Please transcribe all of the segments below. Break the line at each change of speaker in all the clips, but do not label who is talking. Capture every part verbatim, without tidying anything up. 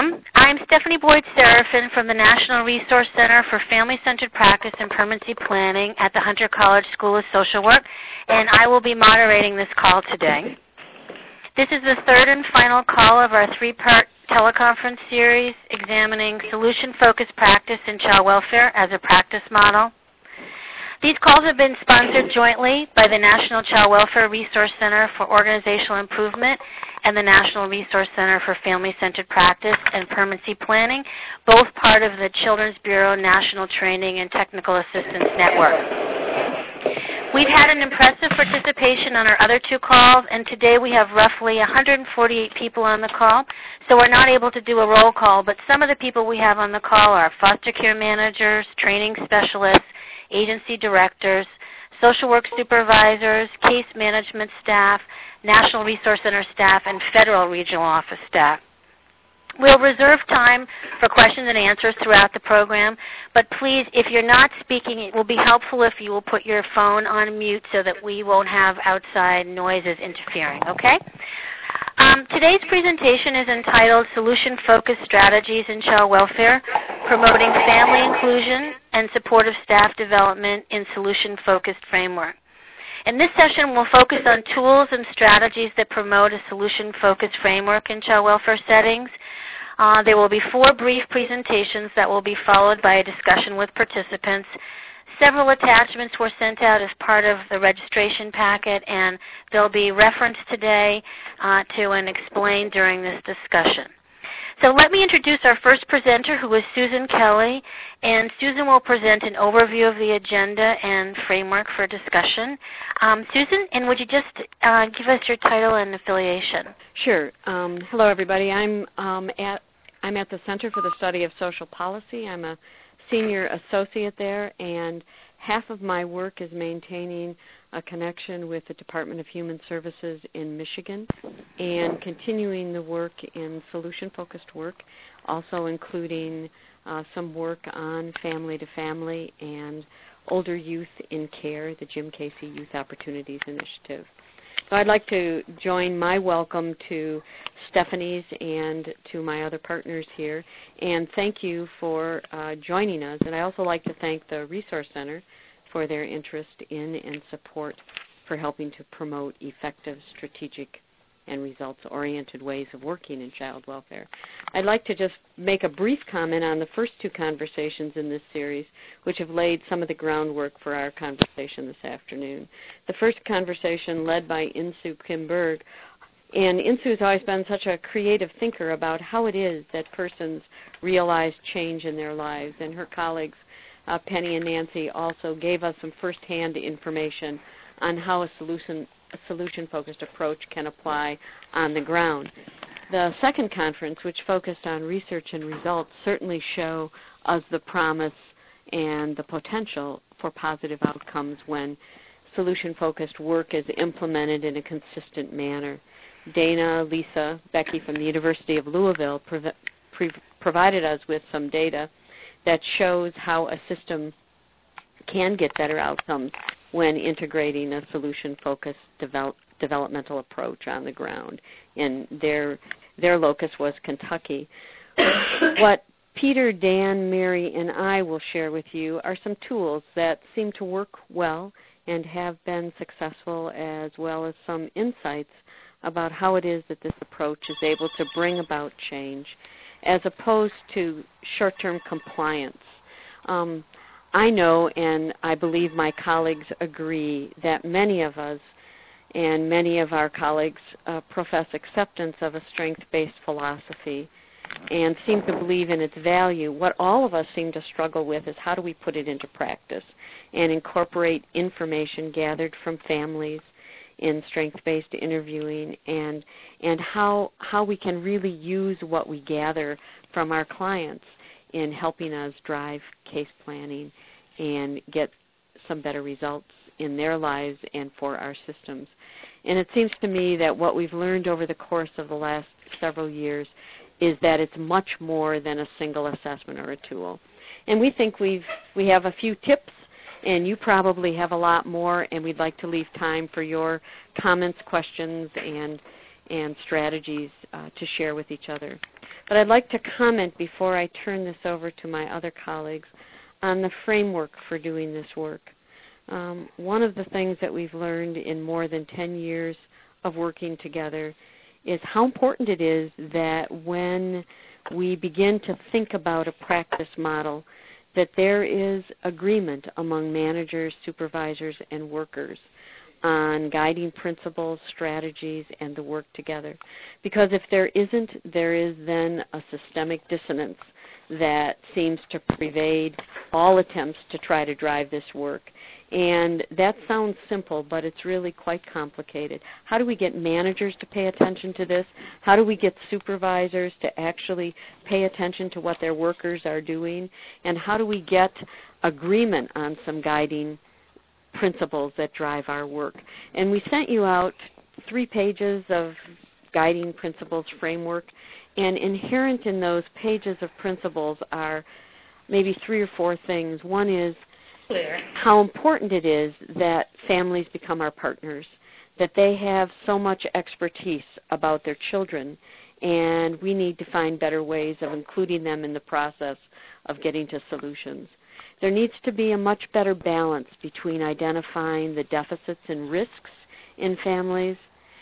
Welcome. I'm Stephanie Boyd-Serafin from the National Resource Center for Family-Centered Practice and Permanency Planning at the Hunter College School of Social Work, and I will be moderating this call today. This is the third and final call of our three-part teleconference series examining solution-focused practice in child welfare as a practice model. These calls have been sponsored jointly by the National Child Welfare Resource Center for Organizational Improvement and the National Resource Center for Family-Centered Practice and Permanency Planning, both part of the Children's Bureau National Training and Technical Assistance Network. We've had an impressive participation on our other two calls, and today we have roughly one hundred forty-eight people on the call, so we're not able to do a roll call, but some of the people we have on the call are foster care managers, training specialists, agency directors, social work supervisors, case management staff, National Resource Center staff, and federal regional office staff. We'll reserve time for questions and answers throughout the program, but please, if you're not speaking, it will be helpful if you will put your phone on mute so that we won't have outside noises interfering, okay? Um, today's presentation is entitled Solution-Focused Strategies in Child Welfare, Promoting Family Inclusion and Supportive Staff Development in Solution-Focused Framework. In this session, we'll focus on tools and strategies that promote a solution-focused framework in child welfare settings. Uh, there will be four brief presentations that will be followed by a discussion with participants. Several attachments were sent out as part of the registration packet, and they'll be referenced today uh, to and explained during this discussion. So let me introduce our first presenter, who is Susan Kelly, and Susan will present an overview of the agenda and framework for discussion. Um, Susan, and would you just uh, give us your title and affiliation?
Sure. Um, hello, everybody. I'm um, at I'm at the Center for the Study of Social Policy. I'm a senior associate there, and half of my work is maintaining a connection with the Department of Human Services in Michigan and continuing the work in solution-focused work, also including uh, some work on family-to-family and older youth in care, the Jim Casey Youth Opportunities Initiative. So I'd like to join my welcome to Stephanie's and to my other partners here, and thank you for uh, joining us. And I also like to thank the Resource Center for their interest in and support for helping to promote effective, strategic, and results-oriented ways of working in child welfare. I'd like to just make a brief comment on the first two conversations in this series, which have laid some of the groundwork for our conversation this afternoon. The first conversation led by Insoo Kim Berg, and Insoo has always been such a creative thinker about how it is that persons realize change in their lives, and her colleagues, uh, Penny and Nancy, also gave us some firsthand information on how a solution a solution-focused approach can apply on the ground. The second conference, which focused on research and results, certainly show us the promise and the potential for positive outcomes when solution-focused work is implemented in a consistent manner. Dana, Lisa, Becky from the University of Louisville prov- pre- provided us with some data that shows how a system can get better outcomes when integrating a solution-focused develop, developmental approach on the ground. And their, their locus was Kentucky. What Peter, Dan, Mary, and I will share with you are some tools that seem to work well and have been successful, as well as some insights about how it is that this approach is able to bring about change as opposed to short-term compliance. Um, I know, and I believe my colleagues agree, that many of us and many of our colleagues uh, profess acceptance of a strength-based philosophy and seem to believe in its value. What all of us seem to struggle with is how do we put it into practice and incorporate information gathered from families in strength-based interviewing, and and how how we can really use what we gather from our clients in helping us drive case planning and get some better results in their lives and for our systems. And it seems to me that what we've learned over the course of the last several years is that it's much more than a single assessment or a tool. And we think we've we have a few tips, and you probably have a lot more, and we'd like to leave time for your comments, questions, and and strategies uh, to share with each other. But I'd like to comment before I turn this over to my other colleagues on the framework for doing this work. Um, one of the things that we've learned in more than ten years of working together is how important it is that when we begin to think about a practice model, that there is agreement among managers, supervisors, and workers on guiding principles, strategies, and the work together. Because if there isn't, there is then a systemic dissonance that seems to pervade all attempts to try to drive this work. And that sounds simple, but it's really quite complicated. How do we get managers to pay attention to this? How do we get supervisors to actually pay attention to what their workers are doing? And how do we get agreement on some guiding principles that drive our work? And we sent you out three pages of guiding principles framework, and inherent in those pages of principles are maybe three or four things. One is how important it is that families become our partners, that they have so much expertise about their children, and we need to find better ways of including them in the process of getting to solutions. There needs to be a much better balance between identifying the deficits and risks in families,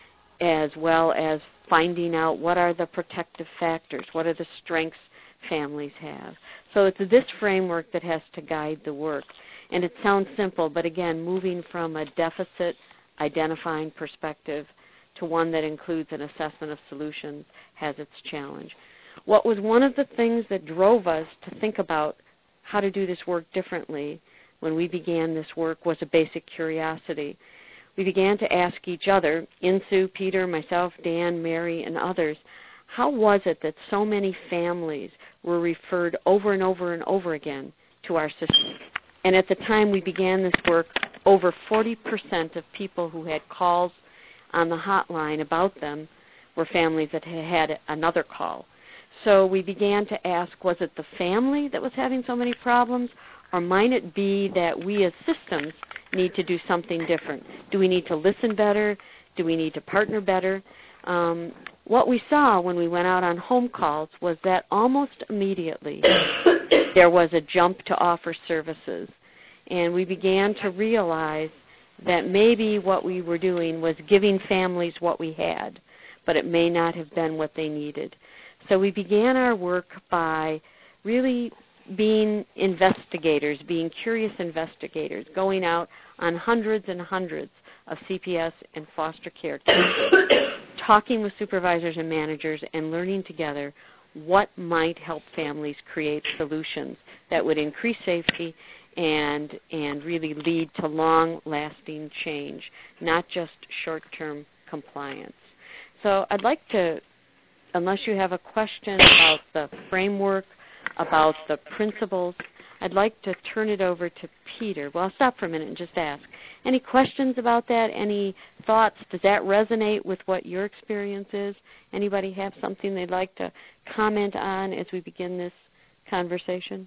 as well as finding out what are the protective factors, what are the strengths families have. So it's this framework that has to guide the work. And it sounds simple, but again, moving from a deficit identifying perspective to one that includes an assessment of solutions has its challenge. What was one of the things that drove us to think about how to do this work differently when we began this work was a basic curiosity. We began to ask each other, Insoo, Peter, myself, Dan, Mary, and others, how was it that so many families were referred over and over and over again to our system? And at the time we began this work, over forty percent of people who had calls on the hotline about them were families that had had another call. So we began to ask, was it the family that was having so many problems, or might it be that we as systems need to do something different? Do we need to listen better? Do we need to partner better? Um, what we saw when we went out on home calls was that almost immediately there was a jump to offer services. And we began to realize that maybe what we were doing was giving families what we had, but it may not have been what they needed. So we began our work by really being investigators, being curious investigators, going out on hundreds and hundreds of C P S and foster care cases, talking with supervisors and managers and learning together what might help families create solutions that would increase safety and and really lead to long-lasting change, not just short-term compliance. So I'd like to, unless you have a question about the framework, about the principles, I'd like to turn it over to Peter. Well, I'll stop for a minute and just ask. Any questions about that? Any thoughts? Does that resonate with what your experience is? Anybody have something they'd like to comment on as we begin this conversation?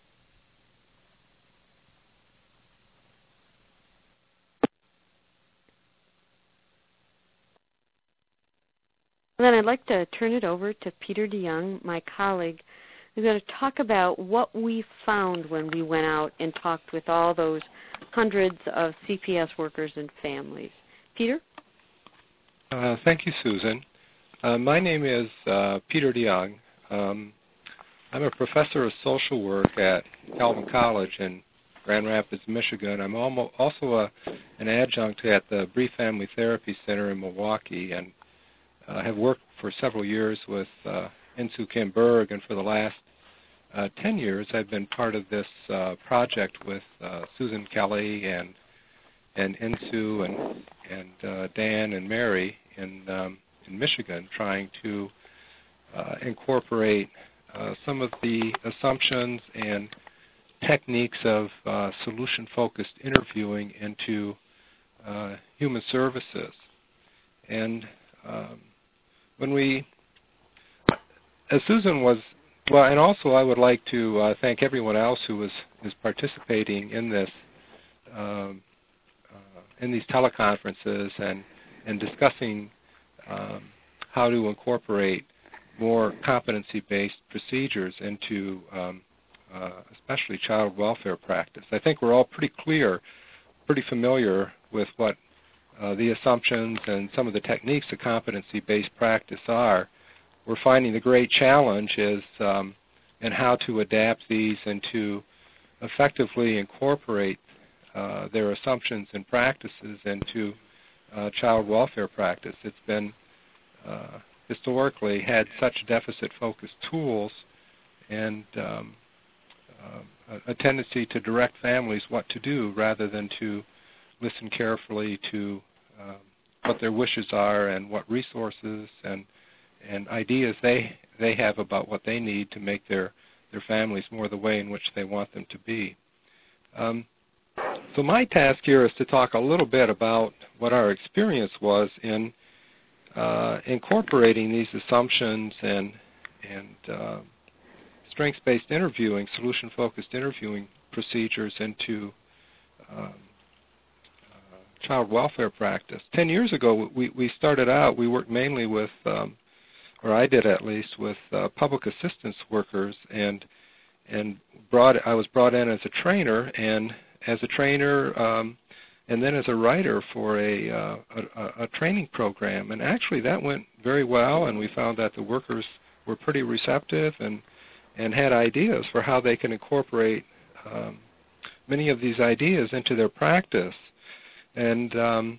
Then I'd like to turn it over to Peter DeYoung, my colleague, who's going to talk about what we found when we went out and talked with all those hundreds of C P S workers and families. Peter?
Uh, thank you, Susan. Uh, my name is uh, Peter DeYoung. Um, I'm a professor of social work at Calvin College in Grand Rapids, Michigan. I'm almo- also a, an adjunct at the Brief Family Therapy Center in Milwaukee, and I uh, have worked for several years with uh, Insoo Kim Berg, and for the last uh, ten years I've been part of this uh, project with uh, Susan Kelly and and Insoo and and uh, Dan and Mary in um, in Michigan, trying to uh, incorporate uh, some of the assumptions and techniques of uh, solution-focused interviewing into uh, human services. And um, when we, as Susan was, well, and also I would like to uh, thank everyone else who was is participating in this, um, uh, in these teleconferences and and discussing um, how to incorporate more competency-based procedures into um, uh, especially child welfare practice. I think we're all pretty clear, pretty familiar with what uh, the assumptions and some of the techniques of competency-based practice are. We're finding the great challenge is um, in how to adapt these and to effectively incorporate uh, their assumptions and practices into uh, child welfare practice. It's been uh, historically had such deficit-focused tools and um, uh, a, a tendency to direct families what to do rather than to listen carefully to uh, what their wishes are and what resources and and ideas they they have about what they need to make their their families more the way in which they want them to be. Um, so my task here is to talk a little bit about what our experience was in uh, incorporating these assumptions and and uh, strengths-based interviewing, solution-focused interviewing procedures into um, uh, child welfare practice. Ten years ago, we, we started out, we worked mainly with um, or I did at least, with uh, public assistance workers, and and brought I was brought in as a trainer, and as a trainer, um, and then as a writer for a, uh, a a training program, and actually that went very well, and we found that the workers were pretty receptive and and had ideas for how they can incorporate um, many of these ideas into their practice, and um,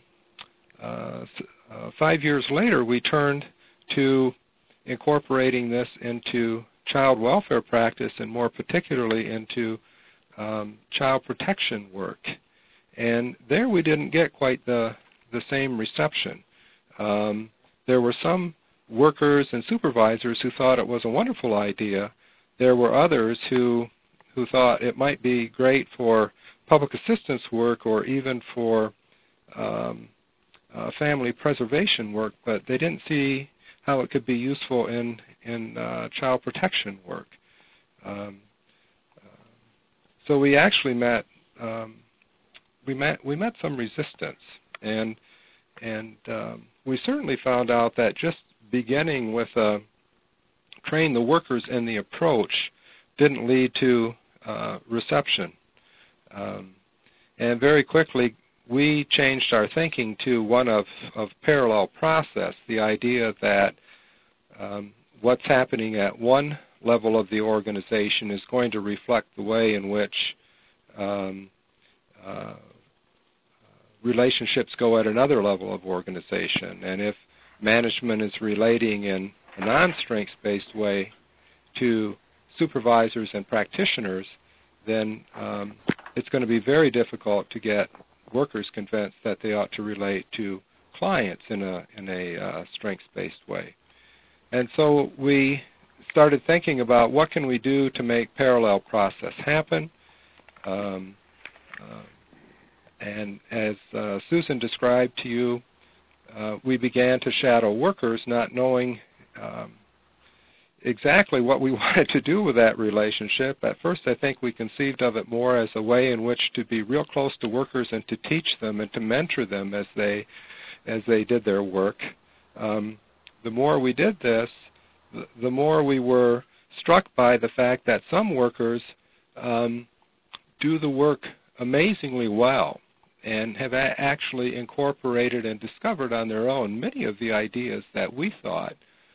uh, uh, five years later we turned to incorporating this into child welfare practice and more particularly into um, child protection work. And there we didn't get quite the, the same reception. Um, there were some workers and supervisors who thought it was a wonderful idea. There were others who, who thought it might be great for public assistance work or even for um, uh, family preservation work, but they didn't see how it could be useful in in uh, child protection work. Um, uh, so we actually met um, we met we met some resistance, and and um, we certainly found out that just beginning with uh, train the workers in the approach didn't lead to uh, reception, um, and very quickly we changed our thinking to one of, of parallel process, the idea that um, what's happening at one level of the organization is going to reflect the way in which um, uh, relationships go at another level of organization. And if management is relating in a non-strengths-based way to supervisors and practitioners, then um, it's going to be very difficult to get workers convinced that they ought to relate to clients in a in a uh, strengths-based way. And so we started thinking about what can we do to make parallel process happen. Um, uh, and as uh, Susan described to you, uh, we began to shadow workers, not knowing um, exactly what we wanted to do with that relationship. At first, I think we conceived of it more as a way in which to be real close to workers and to teach them and to mentor them as they as they did their work. Um, the more we did this, the, the more we were struck by the fact that some workers um, do the work amazingly well and have a- actually incorporated and discovered on their own many of the ideas that we thought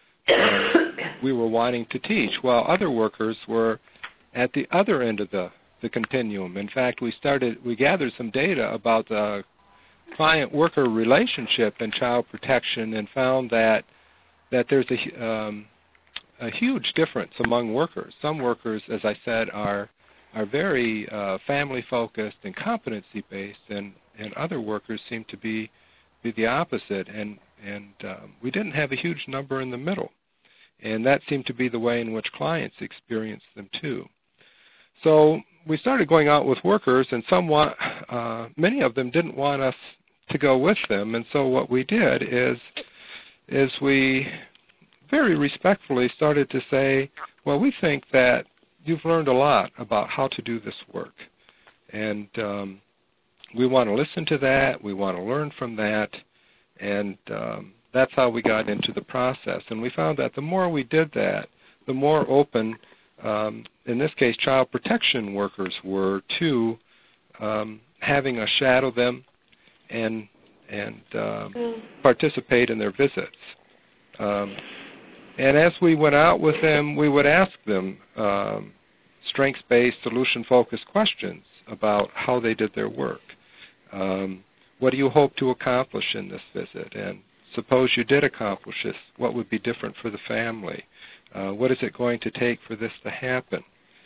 Um, we were wanting to teach, while other workers were at the other end of the, the continuum. In fact, we started, we gathered some data about the client-worker relationship in child protection and found that that there's a, um, a huge difference among workers. Some workers, as I said, are are very uh, family-focused and competency-based, and, and other workers seem to be be the opposite. And and um, we didn't have a huge number in the middle. And that seemed to be the way in which clients experienced them too. So we started going out with workers, and somewhat, uh, many of them didn't want us to go with them. And so what we did is, is we very respectfully started to say, well, we think that you've learned a lot about how to do this work. And um, we want to listen to that. We want to learn from that. And um, that's how we got into the process. And we found that the more we did that, the more open, um, in this case, child protection workers were to um, having us shadow them and and um, mm. participate in their visits. Um, and as we went out with them, we would ask them um, strengths-based, solution-focused questions about how they did their work. Um, what do you hope to accomplish in this visit? And suppose you did accomplish this, what would be different for the family? Uh, what is it going to take for this to happen?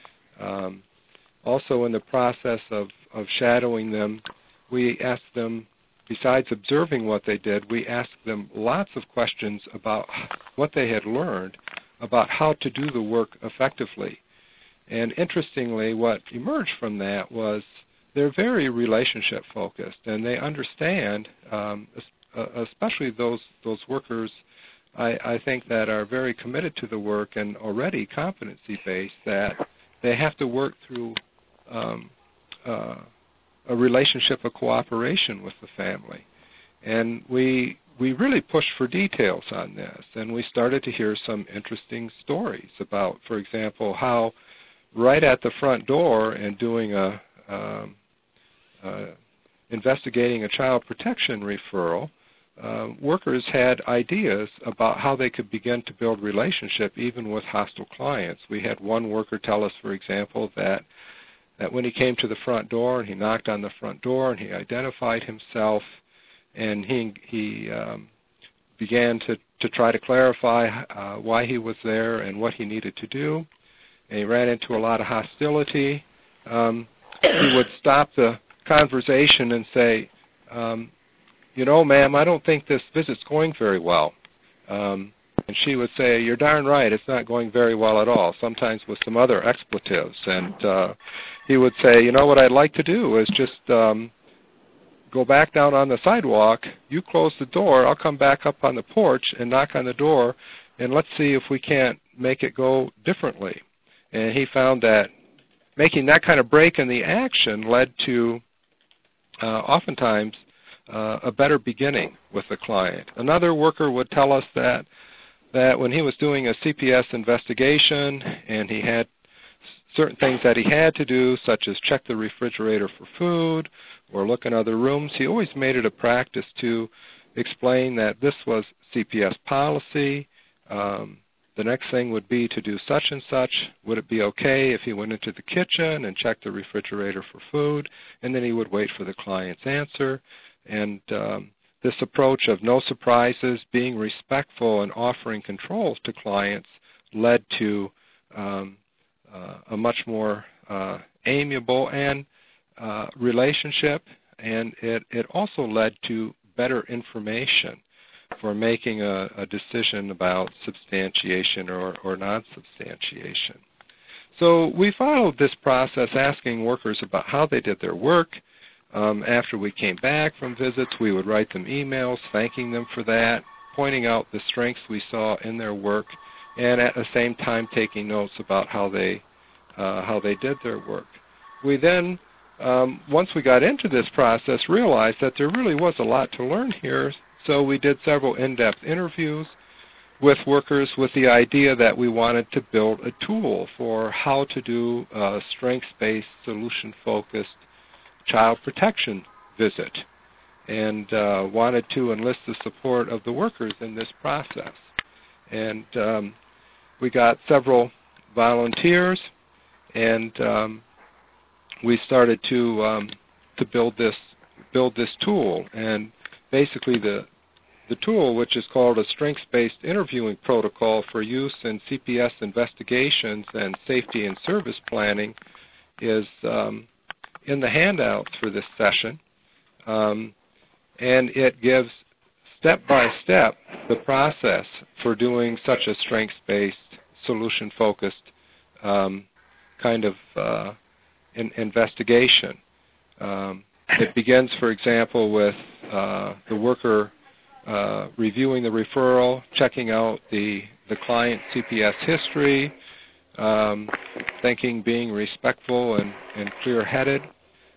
Um, also, in the process of, of shadowing them, we asked them, besides observing what they did, we asked them lots of questions about what they had learned about how to do the work effectively. And interestingly, what emerged from that was they're very relationship-focused, and they understand, um, especially those those workers, I, I think, that are very committed to the work and already competency-based, that they have to work through um, uh, a relationship of cooperation with the family. And we we really pushed for details on this, and we started to hear some interesting stories about, for example, how right at the front door and doing a um, uh, investigating a child protection referral, uh, workers had ideas about how they could begin to build relationship even with hostile clients. We had one worker tell us, for example, that that when he came to the front door and he knocked on the front door and he identified himself and he he um, began to, to try to clarify uh, why he was there and what he needed to do, and he ran into a lot of hostility, um, he would stop the conversation and say, um, you know, ma'am, I don't think this visit's going very well. Um, and she would say, you're darn right, it's not going very well at all, sometimes with some other expletives. And uh, he would say, you know, what I'd like to do is just um, go back down on the sidewalk, you close the door, I'll come back up on the porch and knock on the door, and let's see if we can't make it go differently. And he found that making that kind of break in the action led to uh, oftentimes uh, a better beginning with the client. Another worker would tell us that that when he was doing a C P S investigation and he had certain things that he had to do, such as check the refrigerator for food or look in other rooms, he always made it a practice to explain that this was C P S policy. Um, the next thing would be to do such and such. Would it be okay if he went into the kitchen and checked the refrigerator for food? And then he would wait for the client's answer. And um, this approach of no surprises, being respectful, and offering controls to clients led to um, uh, a much more uh, amiable and uh, relationship, and it, it also led to better information for making a, a decision about substantiation or, or non-substantiation. So we followed this process, asking workers about how they did their work. Um, after we came back from visits, we would write them emails thanking them for that, pointing out the strengths we saw in their work, and at the same time taking notes about how they uh, how they did their work. We then, um, once we got into this process, realized that there really was a lot to learn here, so we did several in-depth interviews with workers with the idea that we wanted to build a tool for how to do a strengths-based, solution-focused child protection visit, and uh, wanted to enlist the support of the workers in this process. And um, we got several volunteers, and um, we started to um, to build this build this tool. And basically, the the tool, which is called a strengths-based interviewing protocol for use in C P S investigations and safety and service planning, is um, in the handouts for this session, um, and it gives step-by-step the process for doing such a strengths-based, solution-focused um, kind of uh, in investigation. Um, it begins, for example, with uh, the worker uh, reviewing the referral, checking out the, the client's C P S history, Um, thinking, being respectful and, and clear-headed.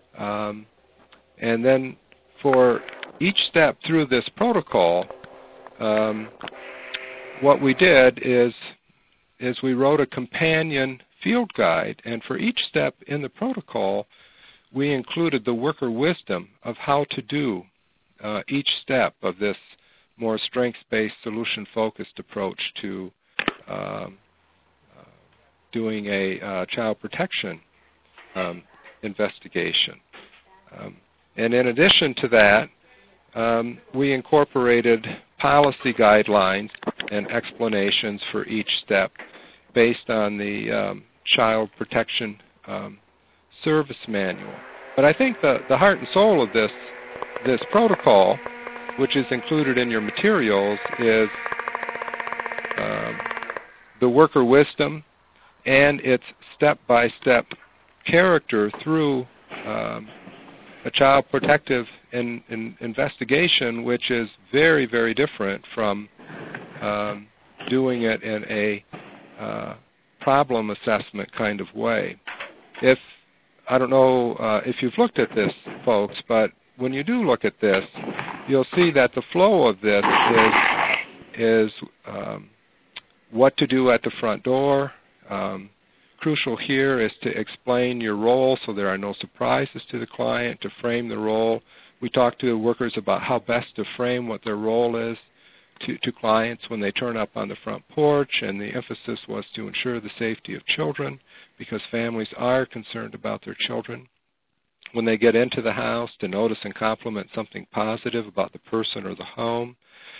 Um, and then for each step through this protocol, um, what we did is, is we wrote a companion field guide, and for each step in the protocol, we included the worker wisdom of how to do uh, each step of this more strengths-based, solution-focused approach to um, uh, doing a uh, child protection um, investigation. Um, and in addition to that, um, we incorporated policy guidelines and explanations for each step based on the um, Child Protection um, Service Manual. But I think the, the heart and soul of this this protocol, which is included in your materials, is um, the worker wisdom and its step-by-step character through um, a child protective in, in investigation, which is very, very different from um, doing it in a uh, problem assessment kind of way. If I don't know uh, if you've looked at this, folks, but when you do look at this, you'll see that the flow of this is, is um, what to do at the front door. Um, crucial here is to explain your role so there are no surprises to the client, to frame the role. We talk to workers about how best to frame what their role is to, to clients when they turn up on the front porch, and the emphasis was to ensure the safety of children because families are concerned about their children. When they get into the house, to notice and compliment something positive about the person or the home.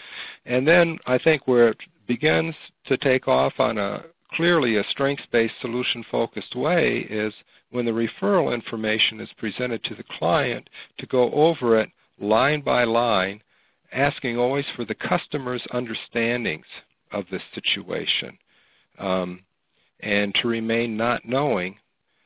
And then I think where it begins to take off on a clearly a strengths-based, solution-focused way is when the referral information is presented to the client to go over it line by line, asking always for the customer's understandings of this situation, um, and to remain not knowing,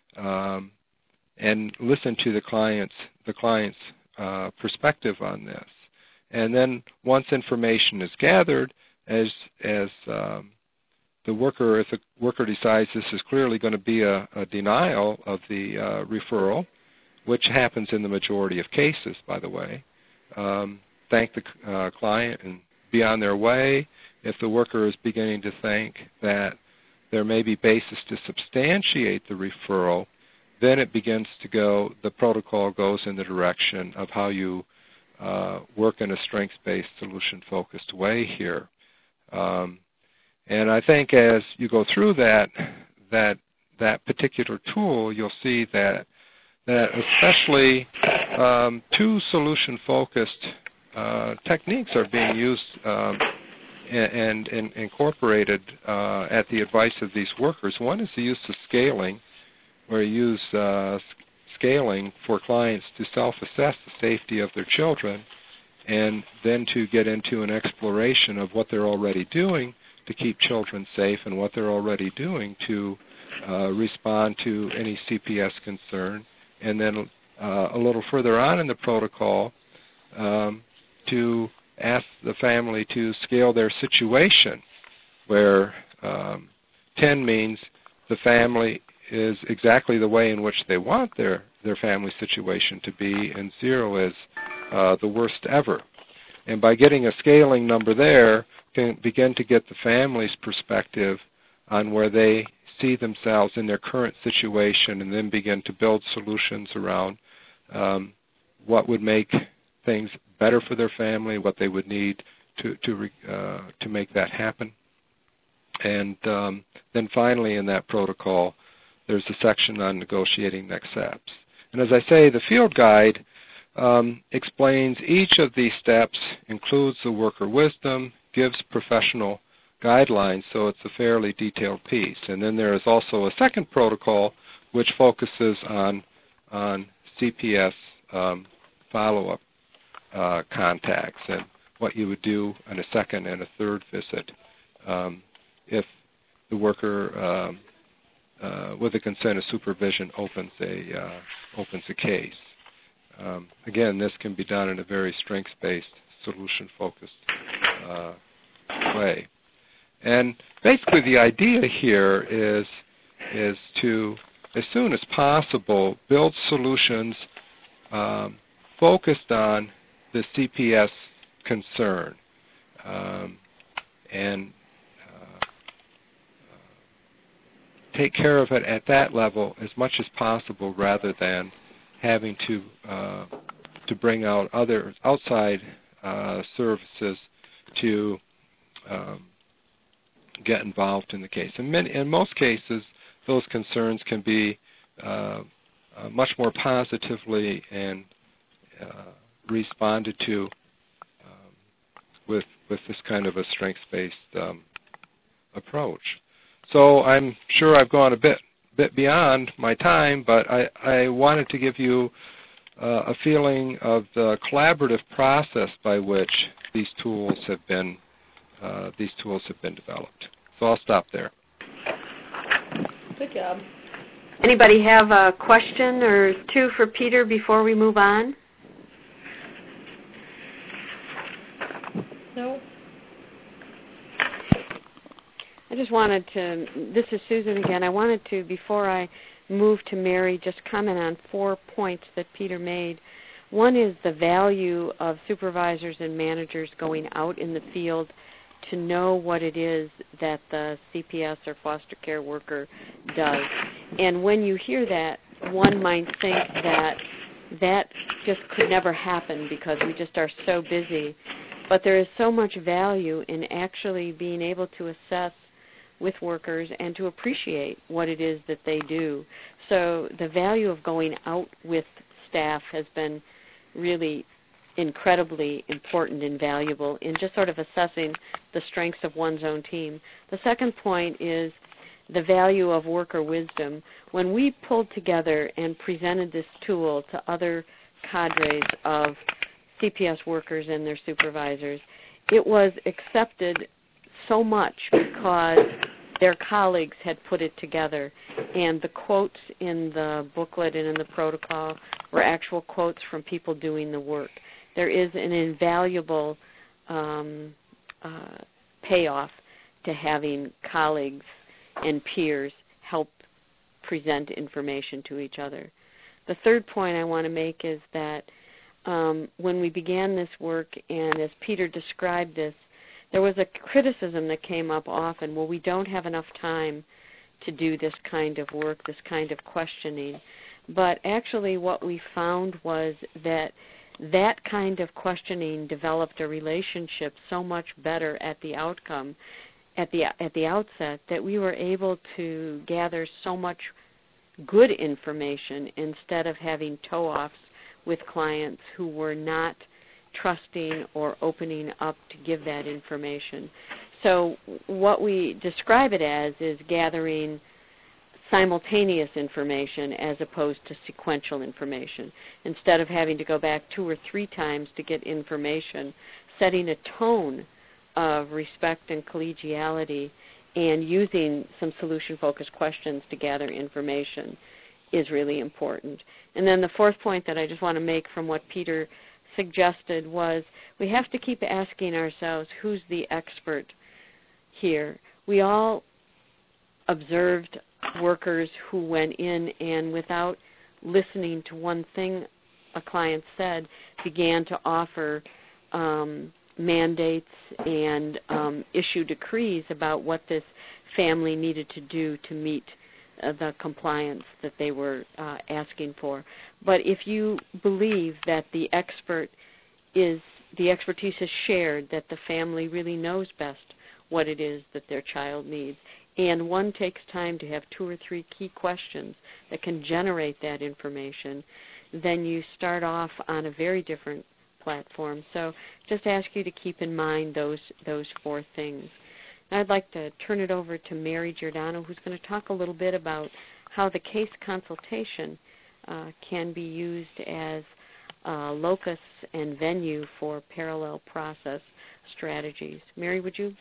um, and listen to the client's the client's uh, perspective on this. And then once information is gathered, as as um, the worker, if the worker decides this is clearly going to be a, a denial of the uh, referral, which happens in the majority of cases, by the way, um, thank the uh, client and be on their way. If the worker is beginning to think that there may be basis to substantiate the referral, then it begins to go, the protocol goes in the direction of how you uh, work in a strengths-based, solution-focused way here. Um, and I think as you go through that, that that particular tool, you'll see that that especially um, two solution-focused uh, techniques are being used um, and, and incorporated uh, at the advice of these workers. One is the use of scaling, where you use uh, scaling for clients to self-assess the safety of their children and then to get into an exploration of what they're already doing to keep children safe and what they're already doing to uh, respond to any C P S concern. And then uh, a little further on in the protocol um, to ask the family to scale their situation, where um, ten means the family is exactly the way in which they want their, their family situation to be, and zero is uh, the worst ever. And by getting a scaling number there, can begin to get the family's perspective on where they see themselves in their current situation, and then begin to build solutions around um, what would make things better for their family, what they would need to to uh, to make that happen. And um, then finally in that protocol, there's a section on negotiating next steps. And as I say, the field guide um, explains each of these steps, includes the worker wisdom, gives professional guidelines, so it's a fairly detailed piece. And then there is also a second protocol which focuses on, on C P S um, follow-up uh, contacts and what you would do on a second and a third visit um, if the worker um, Uh, with the consent of supervision, opens a uh, opens a case. Um, again, this can be done in a very strengths-based, solution-focused uh, way. And basically, the idea here is is to, as soon as possible, build solutions um, focused on the C P S concern. um, and uh, take care of it at that level as much as possible, rather than having to uh, to bring out other outside uh, services to um, get involved in the case. In, many, in most cases, those concerns can be uh, uh, much more positively and uh, responded to um, with with this kind of a strengths-based um, approach. So I'm sure I've gone a bit bit beyond my time, but I, I wanted to give you uh, a feeling of the collaborative process by which these tools have been uh, these tools have been developed. So I'll stop there.
Good job. Anybody have a question or two for Peter before we move on? No. I just wanted to, this is Susan again, I wanted to, before I move to Mary, just comment on four points that Peter made. One is the value of supervisors and managers going out in the field to know what it is that the C P S or foster care worker does. And when you hear that, one might think that that just could never happen because we just are so busy. But there is so much value in actually being able to assess with workers and to appreciate what it is that they do. So the value of going out with staff has been really incredibly important and valuable in just sort of assessing the strengths of one's own team. The second point is the value of worker wisdom. When we pulled together and presented this tool to other cadres of C P S workers and their supervisors, it was accepted so much because their colleagues had put it together. And the quotes in the booklet and in the protocol were actual quotes from people doing the work. There is an invaluable um, uh, payoff to having colleagues and peers help present information to each other. The third point I want to make is that um, when we began this work, and as Peter described this, there was a criticism that came up often, well, we don't have enough time to do this kind of work, this kind of questioning. But actually what we found was that that kind of questioning developed a relationship so much better at the outcome, at the at the outset, that we were able to gather so much good information instead of having toe-offs with clients who were not trusting or opening up to give that information. So what we describe it as is gathering simultaneous information as opposed to sequential information. Instead of having to go back two or three times to get information, setting a tone of respect and collegiality and using some solution-focused questions to gather information is really important. And then the fourth point that I just want to make from what Peter suggested was we have to keep asking ourselves, who's the expert here? We all observed workers who went in and without listening to one thing a client said began to offer um, mandates and um, issue decrees about what this family needed to do to meet uh, the compliance that they were uh, asking for. But if you believe that the expert is, the expertise is shared, that the family really knows best what it is that their child needs, and one takes time to have two or three key questions that can generate that information, then you start off on a very different platform. So just ask you to keep in mind those those four things. Now I'd like to turn it over to Mary Giordano, who's going to talk a little bit about how the case consultation uh, can be used as a locus and venue for parallel process strategies. Mary, would you?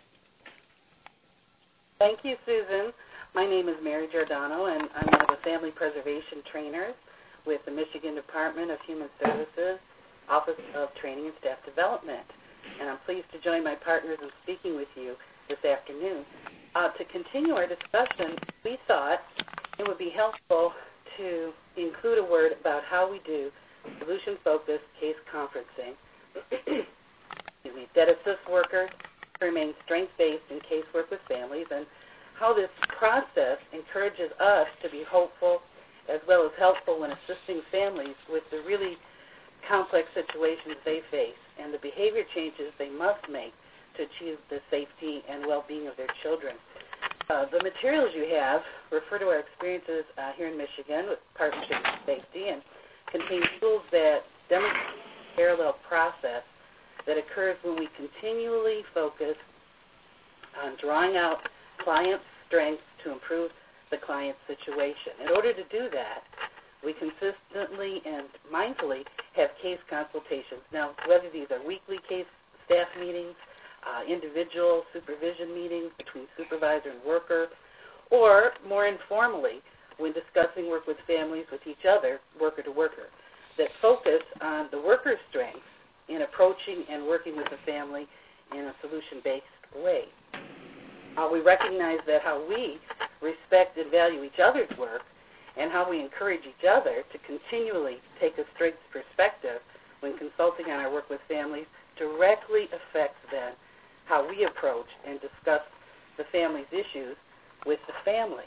Thank you, Susan. My name is Mary Giordano, and I'm one of the family preservation trainers with the Michigan Department of Human Services, Office of Training and Staff Development. And I'm pleased to join my partners in speaking with you this afternoon. Uh, to continue our discussion, we thought it would be helpful to include a word about how we do solution-focused case conferencing Excuse me, that assists workers to remain strength-based in casework with families, and how this process encourages us to be hopeful as well as helpful when assisting families with the really complex situations they face and the behavior changes they must make to achieve the safety and well-being of their children. Uh, the materials you have refer to our experiences uh, here in Michigan with Partnership for Safety and contain tools that demonstrate a parallel process that occurs when we continually focus on drawing out clients' strengths to improve the client's situation. In order to do that, we consistently and mindfully have case consultations. Now, whether these are weekly case staff meetings, uh, individual supervision meetings between supervisor and worker, or more informally, when discussing work with families with each other, worker to worker, that focus on the worker's strengths in approaching and working with the family in a solution-based way. Uh, we recognize that how we respect and value each other's work and how we encourage each other to continually take a strengths perspective when consulting on our work with families directly affects then how we approach and discuss the family's issues with the family.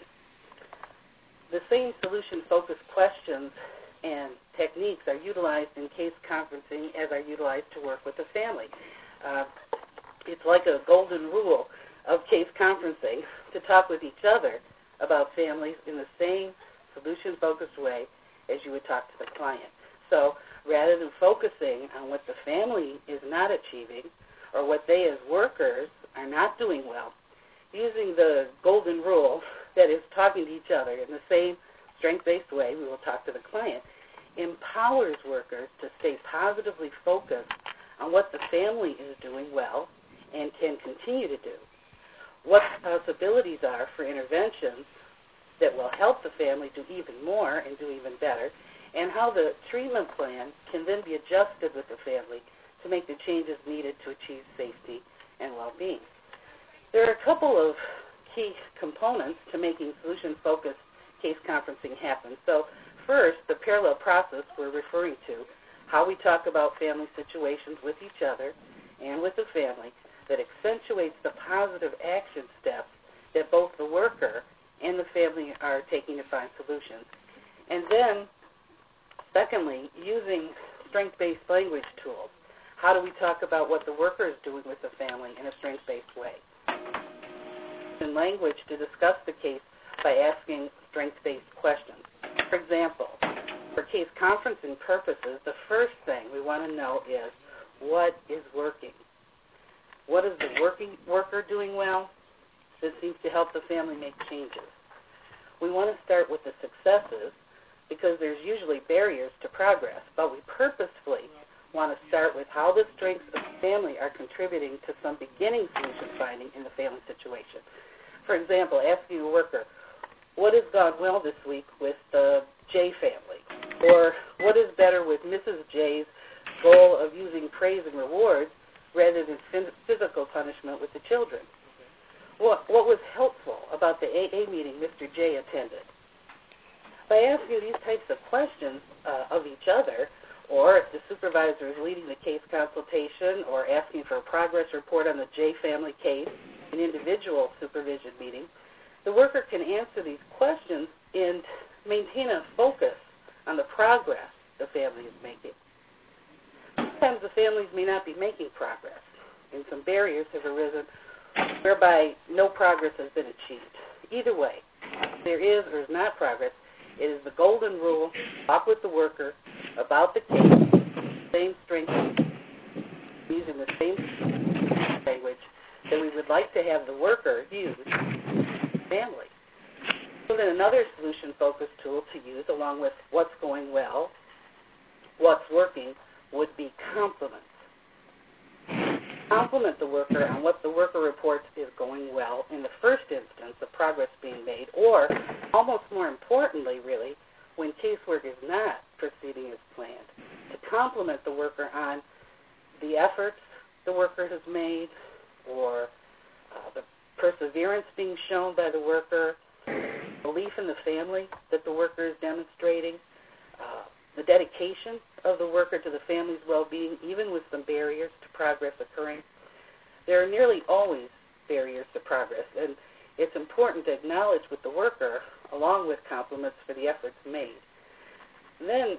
The same solution-focused questions and techniques are utilized in case conferencing as are utilized to work with the family. Uh, it's like a golden rule of case conferencing to talk with each other about families in the same solution-focused way as you would talk to the client. So rather than focusing on what the family is not achieving or what they as workers are not doing well, using the golden rule that is talking to each other in the same strength-based way we will talk to the client empowers workers to stay positively focused on what the family is doing well and can continue to do, what the possibilities are for interventions that will help the family do even more and do even better, and how the treatment plan can then be adjusted with the family to make the changes needed to achieve safety and well-being. There are a couple of key components to making solution-focused case conferencing happen. So first, the parallel process we're referring to, how we talk about family situations with each other and with the family that accentuates the positive action steps that both the worker and the family are taking to find solutions. And then, secondly, using strength-based language tools. How do we talk about what the worker is doing with the family in a strength-based way? In language to discuss the case by asking strength-based questions. For example, for case conferencing purposes, the first thing we want to know is what is working. What is the working worker doing well that seems to help the family make changes? We want to start with the successes because there's usually barriers to progress, but we purposefully want to start with how the strengths of the family are contributing to some beginning solution finding in the family situation. For example, asking a worker, what has gone well this week with the J family? Or what is better with Missus J's goal of using praise and rewards rather than physical punishment with the children? What, what was helpful about the A A meeting Mister J attended? By asking these types of questions uh, of each other, or if the supervisor is leading the case consultation or asking for a progress report on the J family case, an individual supervision meeting, the worker can answer these questions and maintain a focus on the progress the family is making. Sometimes the families may not be making progress, and some barriers have arisen whereby no progress has been achieved. Either way, if there is or is not progress, it is the golden rule, talk with the worker about the case, same strength, using the same language that we would like to have the worker use family. So then another solution-focused tool to use along with what's going well, what's working, would be compliments. Compliment the worker on what the worker reports is going well in the first instance of progress being made, or almost more importantly, really, when casework is not proceeding as planned, to compliment the worker on the efforts the worker has made, or uh, the perseverance being shown by the worker, belief in the family that the worker is demonstrating, uh, the dedication of the worker to the family's well-being, even with some barriers to progress occurring. there are nearly always barriers to progress, and it's important to acknowledge with the worker, along with compliments for the efforts made. Then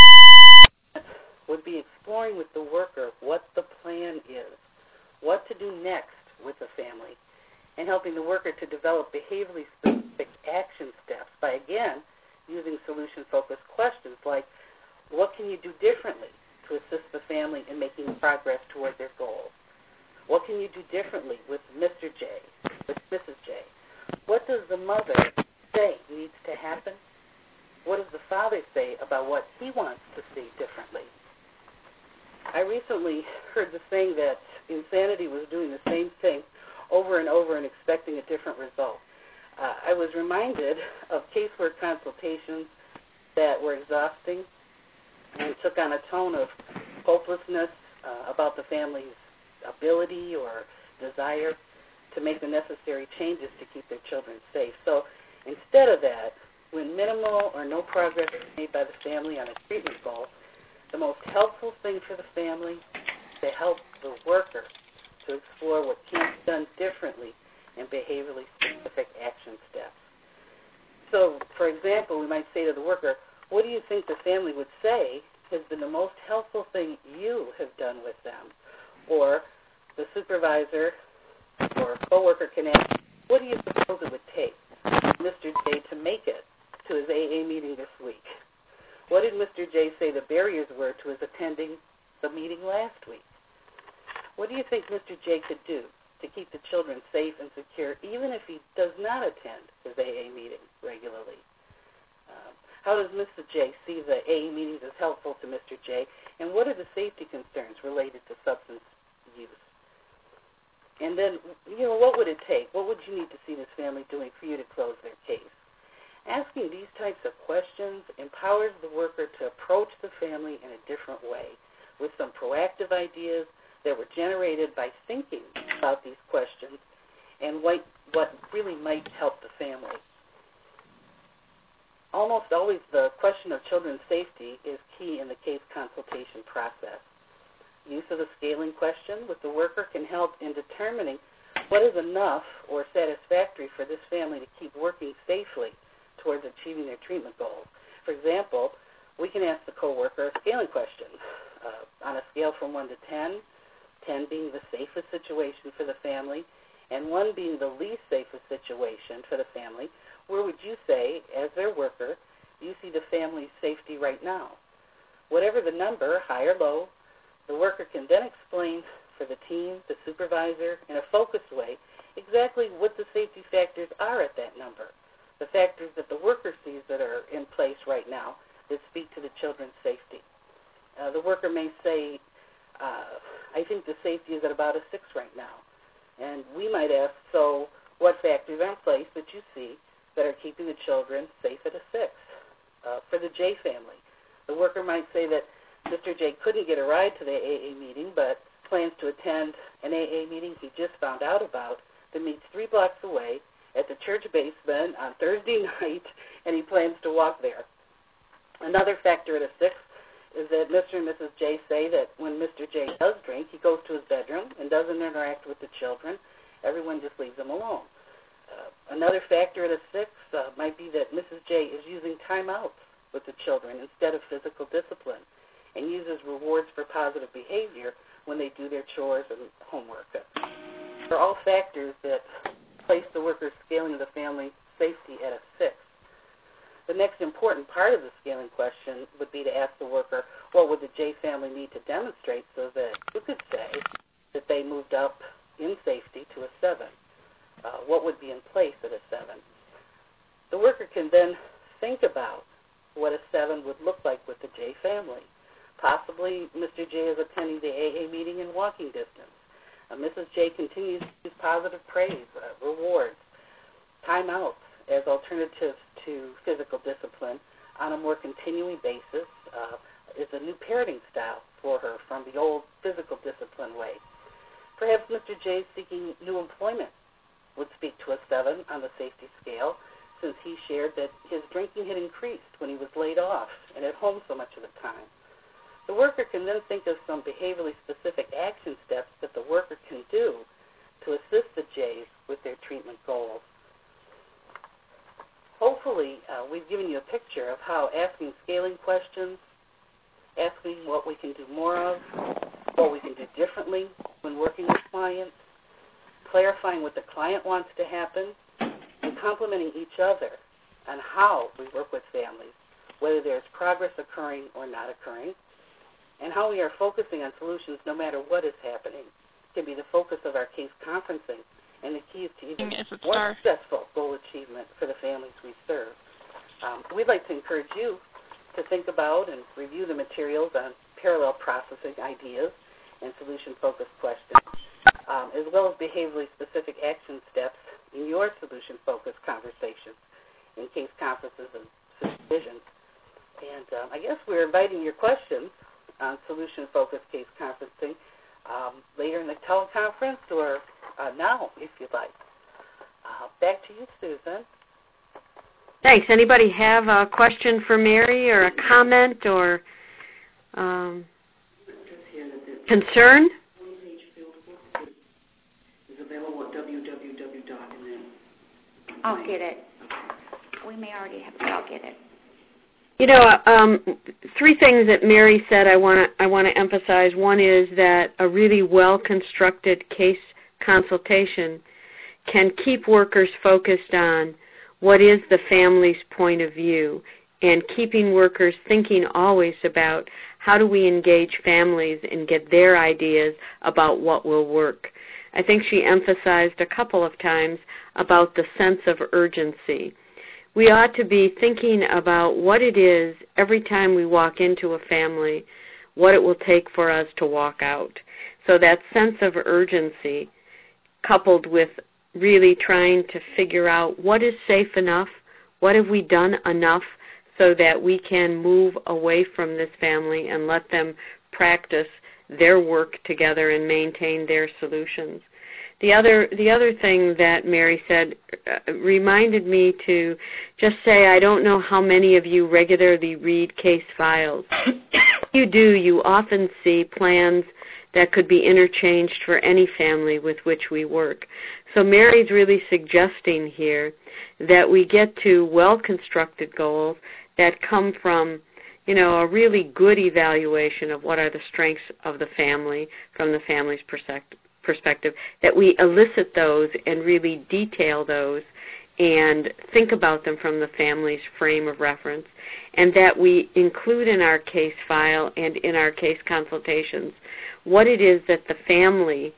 would be exploring with the worker what the plan is, what to do next with the family, and helping the worker to develop behaviorally specific action steps by, again, using solution-focused questions like, what can you do differently to assist the family in making progress toward their goals? What can you do differently with Mister J, with Missus J? What does the mother say needs to happen? What does the father say about what he wants to see differently? I recently heard the saying that insanity was doing the same thing over and over and expecting a different result. Uh, I was reminded of casework consultations that were exhausting and took on a tone of hopelessness uh, about the family's ability or desire to make the necessary changes to keep their children safe. So instead of that, when minimal or no progress is made by the family on a treatment goal, the most helpful thing for the family is to help the worker to explore what can be done differently in behaviorally specific action steps. So, for example, we might say to the worker, what do you think the family would say has been the most helpful thing you have done with them? Or the supervisor or coworker can ask, what do you suppose it would take for Mister J to make it to his A A meeting this week? What did Mister J say the barriers were to his attending the meeting last week? What do you think Mister J could do to keep the children safe and secure even if he does not attend his A A meeting regularly? Um, how does Mister J see the A A meetings as helpful to Mister J? And what are the safety concerns related to substance use? And then, you know, what would it take? What would you need to see this family doing for you to close their case? Asking these types of questions empowers the worker to approach the family in a different way with some proactive ideas that were generated by thinking about these questions and what, what really might help the family. Almost always the question of children's safety is key in the case consultation process. Use of the scaling question with the worker can help in determining what is enough or satisfactory for this family to keep working safely towards achieving their treatment goals. For example, we can ask the coworker a scaling question uh, on a scale from one to ten, ten being the safest situation for the family, and one being the least safest situation for the family. Where would you say, as their worker, you see the family's safety right now? Whatever the number, high or low, the worker can then explain for the team, the supervisor, in a focused way, exactly what the safety factors are at that number, the factors that the worker sees that are in place right now that speak to the children's safety. Uh, the worker may say, uh, I think the safety is at about a six right now. And we might ask, so what factors are in place that you see that are keeping the children safe at a six? Uh, for the J family, the worker might say that Mister J couldn't get a ride to the A A meeting, but plans to attend an A A meeting he just found out about that meets three blocks away at the church basement on Thursday night, and he plans to walk there. Another factor at a six is that Mister and Missus J say that when Mister J does drink, he goes to his bedroom and doesn't interact with the children. Everyone just leaves him alone. Uh, another factor at a six uh, might be that Missus J is using timeouts with the children instead of physical discipline, and uses rewards for positive behavior when they do their chores and homework. They're all factors that place the worker's scaling of the family safety at a six. The next important part of the scaling question would be to ask the worker, what would the J family need to demonstrate so that you could say that they moved up in safety to a seven? Uh, what would be in place at a seven? The worker can then think about what a seven would look like with the J family. Possibly Mister J is attending the A A meeting in walking distance. Uh, Missus J continues to use positive praise, uh, rewards, timeouts as alternatives to physical discipline on a more continuing basis. Uh, is a new parenting style for her from the old physical discipline way. Perhaps Mister J seeking new employment would speak to a seven on the safety scale, since he shared that his drinking had increased when he was laid off and at home so much of the time. The worker can then think of some behaviorally specific action steps that the worker can do to assist the J's with their treatment goals. Hopefully, uh, we've given you a picture of how asking scaling questions, asking what we can do more of, what we can do differently when working with clients, clarifying what the client wants to happen, and complementing each other on how we work with families, whether there's progress occurring or not occurring, and how we are focusing on solutions no matter what is happening can be the focus of our case conferencing and the keys to even more successful goal achievement for the families we serve. Um, we'd like to encourage you to think about and review the materials on parallel processing ideas and solution-focused questions, um, as well as behaviorally specific action steps in your solution-focused conversations in case conferences and supervisions. And um, I guess we're inviting your questions on solution-focused case conferencing um, later in the teleconference or uh, now, if you'd like. Uh, back to you, Susan.
Thanks. Anybody have a question for Mary or a comment or um, concern?
I'll get it. We may already have it. I'll get it.
You know, um, three things that Mary said I want to I want to emphasize. One is that a really well-constructed case consultation can keep workers focused on what is the family's point of view and keeping workers thinking always about how do we engage families and get their ideas about what will work. I think she emphasized a couple of times about the sense of urgency. We ought to be thinking about what it is every time we walk into a family, what it will take for us to walk out. So that sense of urgency coupled with really trying to figure out what is safe enough, what have we done enough so that we can move away from this family and let them practice their work together and maintain their solutions. The other the other thing that Mary said uh, reminded me to just say, I don't know how many of you regularly read case files. If you do, you often see plans that could be interchanged for any family with which we work. So Mary's really suggesting here that we get to well-constructed goals that come from, you know, a really good evaluation of what are the strengths of the family from the family's perspective. perspective, that we elicit those and really detail those and think about them from the family's frame of reference, and that we include in our case file and in our case consultations what it is that the family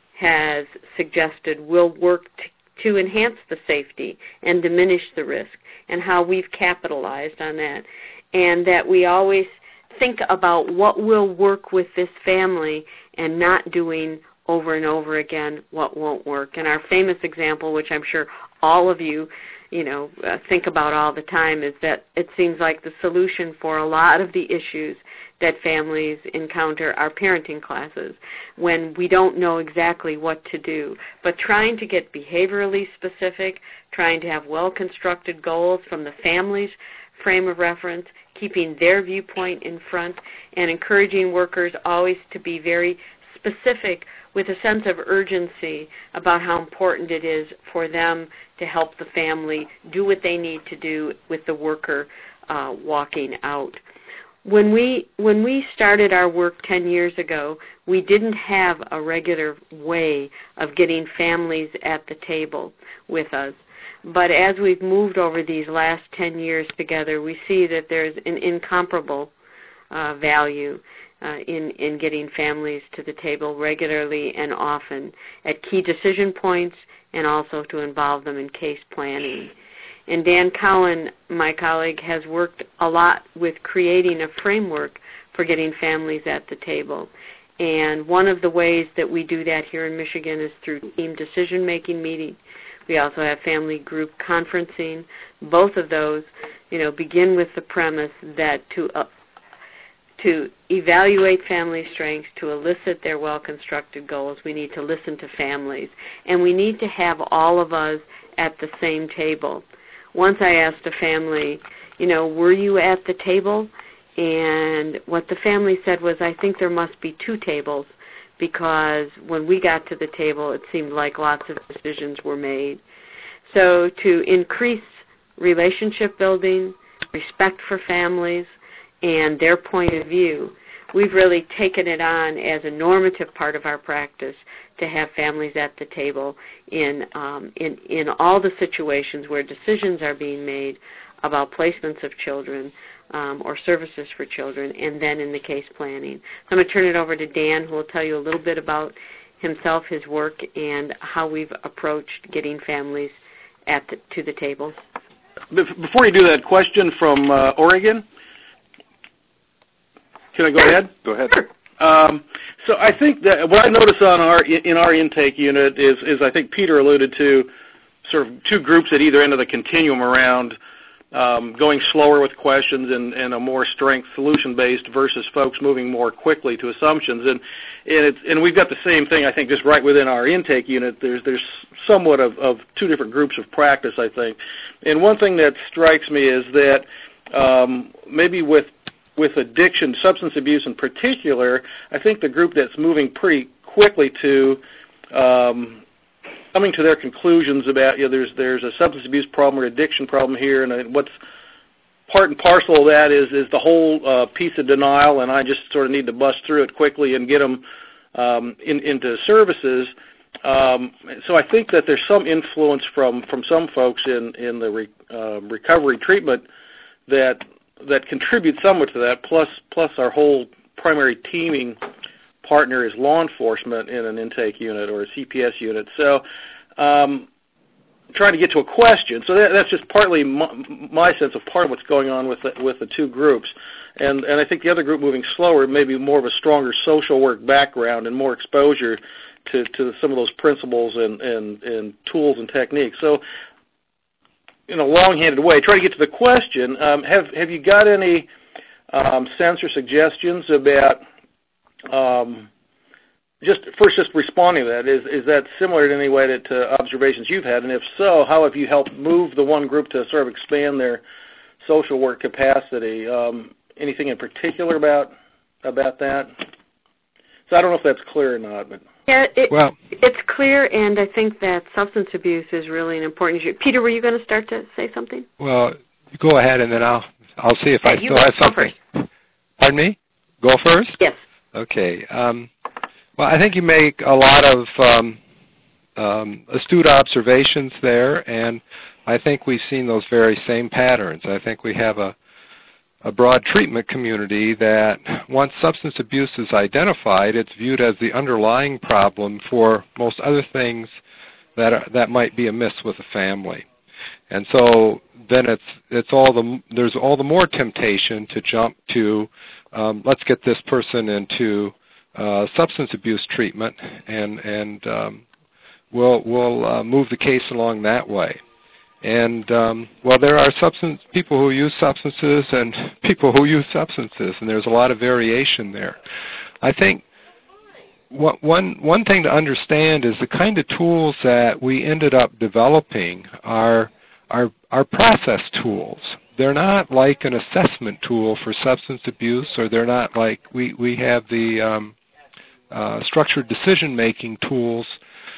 has suggested will work t- to enhance the safety and diminish the risk, and how we've capitalized on that, and that we always think about what will work with this family and not doing over and over again what won't work. And our famous example, which I'm sure all of you, you know, uh, think about all the time, is that it seems like the solution for a lot of the issues that families encounter are parenting classes, when we don't know exactly what to do. But trying to get behaviorally specific, trying to have well-constructed goals from the family's frame of reference, keeping their viewpoint in front, and encouraging workers always to be very specific with a sense of urgency about how important it is for them to help the family do what they need to do with the worker uh, walking out. When we when we started our work ten years ago, we didn't have a regular way of getting families at the table with us. But as we've moved over these last ten years together, we see that there's an incomparable uh, value Uh, in, in getting families to the table regularly and often at key decision points, and also to involve them in case planning. And Dan Cowan, my colleague, has worked a lot with creating a framework for getting families at the table. And one of the ways that we do that here in Michigan is through team decision-making meetings. We also have family group conferencing. Both of those, you know, begin with the premise that to uh, to evaluate family strengths, to elicit their well-constructed goals, we need to listen to families. And we need to have all of us at the same table. Once I asked a family, you know, were you at the table? And what the family said was, I think there must be two tables, because when we got to the table, it seemed like lots of decisions were made. So to increase relationship building, respect for families, and their point of view, we've really taken it on as a normative part of our practice to have families at the table in um, in in all the situations where decisions are being made about placements of children um, or services for children, and then in the case planning. So I'm going to turn it over to Dan, who will tell you a little bit about himself, his work, and how we've approached getting families at the, to the table.
Before you do that, question from uh, Oregon. Can I go ahead?
Go ahead.
Sure. Um, so I think that what I notice on our in our intake unit is, is I think Peter alluded to sort of two groups at either end of the continuum around um, going slower with questions and, and a more strength solution-based versus folks moving more quickly to assumptions. And and, it's, and we've got the same thing, I think, just right within our intake unit. There's there's somewhat of, of two different groups of practice, I think. And one thing that strikes me is that um, maybe with with addiction, substance abuse in particular, I think the group that's moving pretty quickly to um, coming to their conclusions about, you know, there's there's a substance abuse problem or addiction problem here, and what's part and parcel of that is is the whole uh, piece of denial, and I just sort of need to bust through it quickly and get them um, in, into services. Um, so I think that there's some influence from, from some folks in, in the re, uh, recovery treatment that that contribute somewhat to that, plus plus our whole primary teaming partner is law enforcement in an intake unit or a C P S unit. So um, trying to get to a question. So that, that's just partly my, my sense of part of what's going on with the, with the two groups. And, and I think the other group moving slower, maybe more of a stronger social work background and more exposure to, to some of those principles and, and, and tools and techniques. So in a long-handed way, try to get to the question, um, have have you got any um, sense or suggestions about um, just first just responding to that? Is is that similar in any way to, to observations you've had? And if so, how have you helped move the one group to sort of expand their social work capacity? Um, anything in particular about about that? So I don't know if that's clear or not, but.
Yeah, it,
well,
it's clear, and I think that substance abuse is really an important issue. Peter, were you going to start to say something?
Well, go ahead, and then I'll I'll see if
yeah,
I
you
still have something.
First.
Pardon me? Go first?
Yes.
Okay. Um, well, I think you make a lot of um, um, astute observations there, and I think we've seen those very same patterns. I think we have a a broad treatment community that once substance abuse is identified, it's viewed as the underlying problem for most other things that are, that might be amiss with a family. And so then it's it's all the there's all the more temptation to jump to um, let's get this person into uh, substance abuse treatment, and and um, we'll we'll uh, move the case along that way. And, um, well, there are substance people who use substances and people who use substances, and there's a lot of variation there. I think what, one one thing to understand is the kind of tools that we ended up developing are, are, are process tools. They're not like an assessment tool for substance abuse, or they're not like we, we have the um, uh, structured decision-making tools,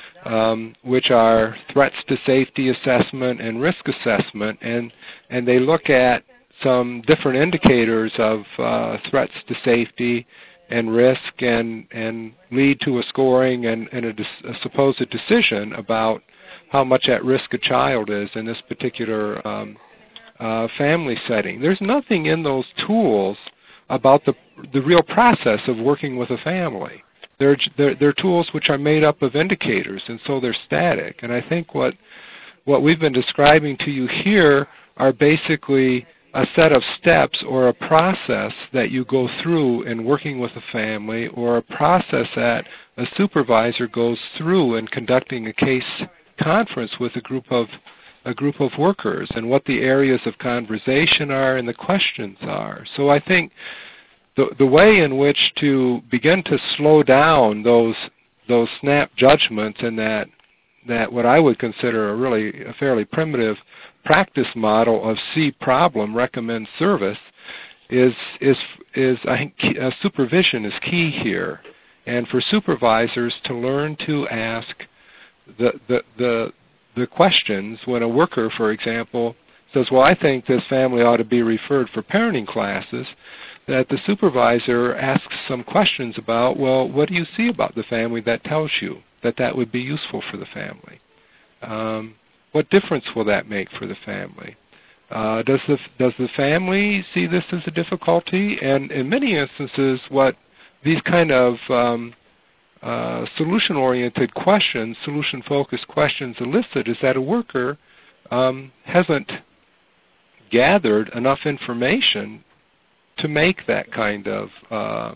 Um, which are threats to safety assessment and risk assessment, and and they look at some different indicators of uh, threats to safety and risk, and and lead to a scoring and, and a, a supposed decision about how much at risk a child is in this particular um, uh, family setting. There's nothing in those tools about the the real process of working with a family. They're, they're, they're tools which are made up of indicators, and so they're static. And I think what what we've been describing to you here are basically a set of steps or a process that you go through in working with a family, or a process that a supervisor goes through in conducting a case conference with a group of a group of workers, and what the areas of conversation are and the questions are. So I think The, the way in which to begin to slow down those those snap judgments and that that what I would consider a really a fairly primitive practice model of see problem, recommend service is is is I think uh, supervision is key here, and for supervisors to learn to ask the, the, the, the questions when a worker, for example, says, well, I think this family ought to be referred for parenting classes, that the supervisor asks some questions about, well, what do you see about the family that tells you that that would be useful for the family? Um, what difference will that make for the family? Uh, does the does the family see this as a difficulty? And in many instances, what these kind of um, uh, solution-oriented questions, solution-focused questions elicit is that a worker um, hasn't gathered enough information to make that kind of uh,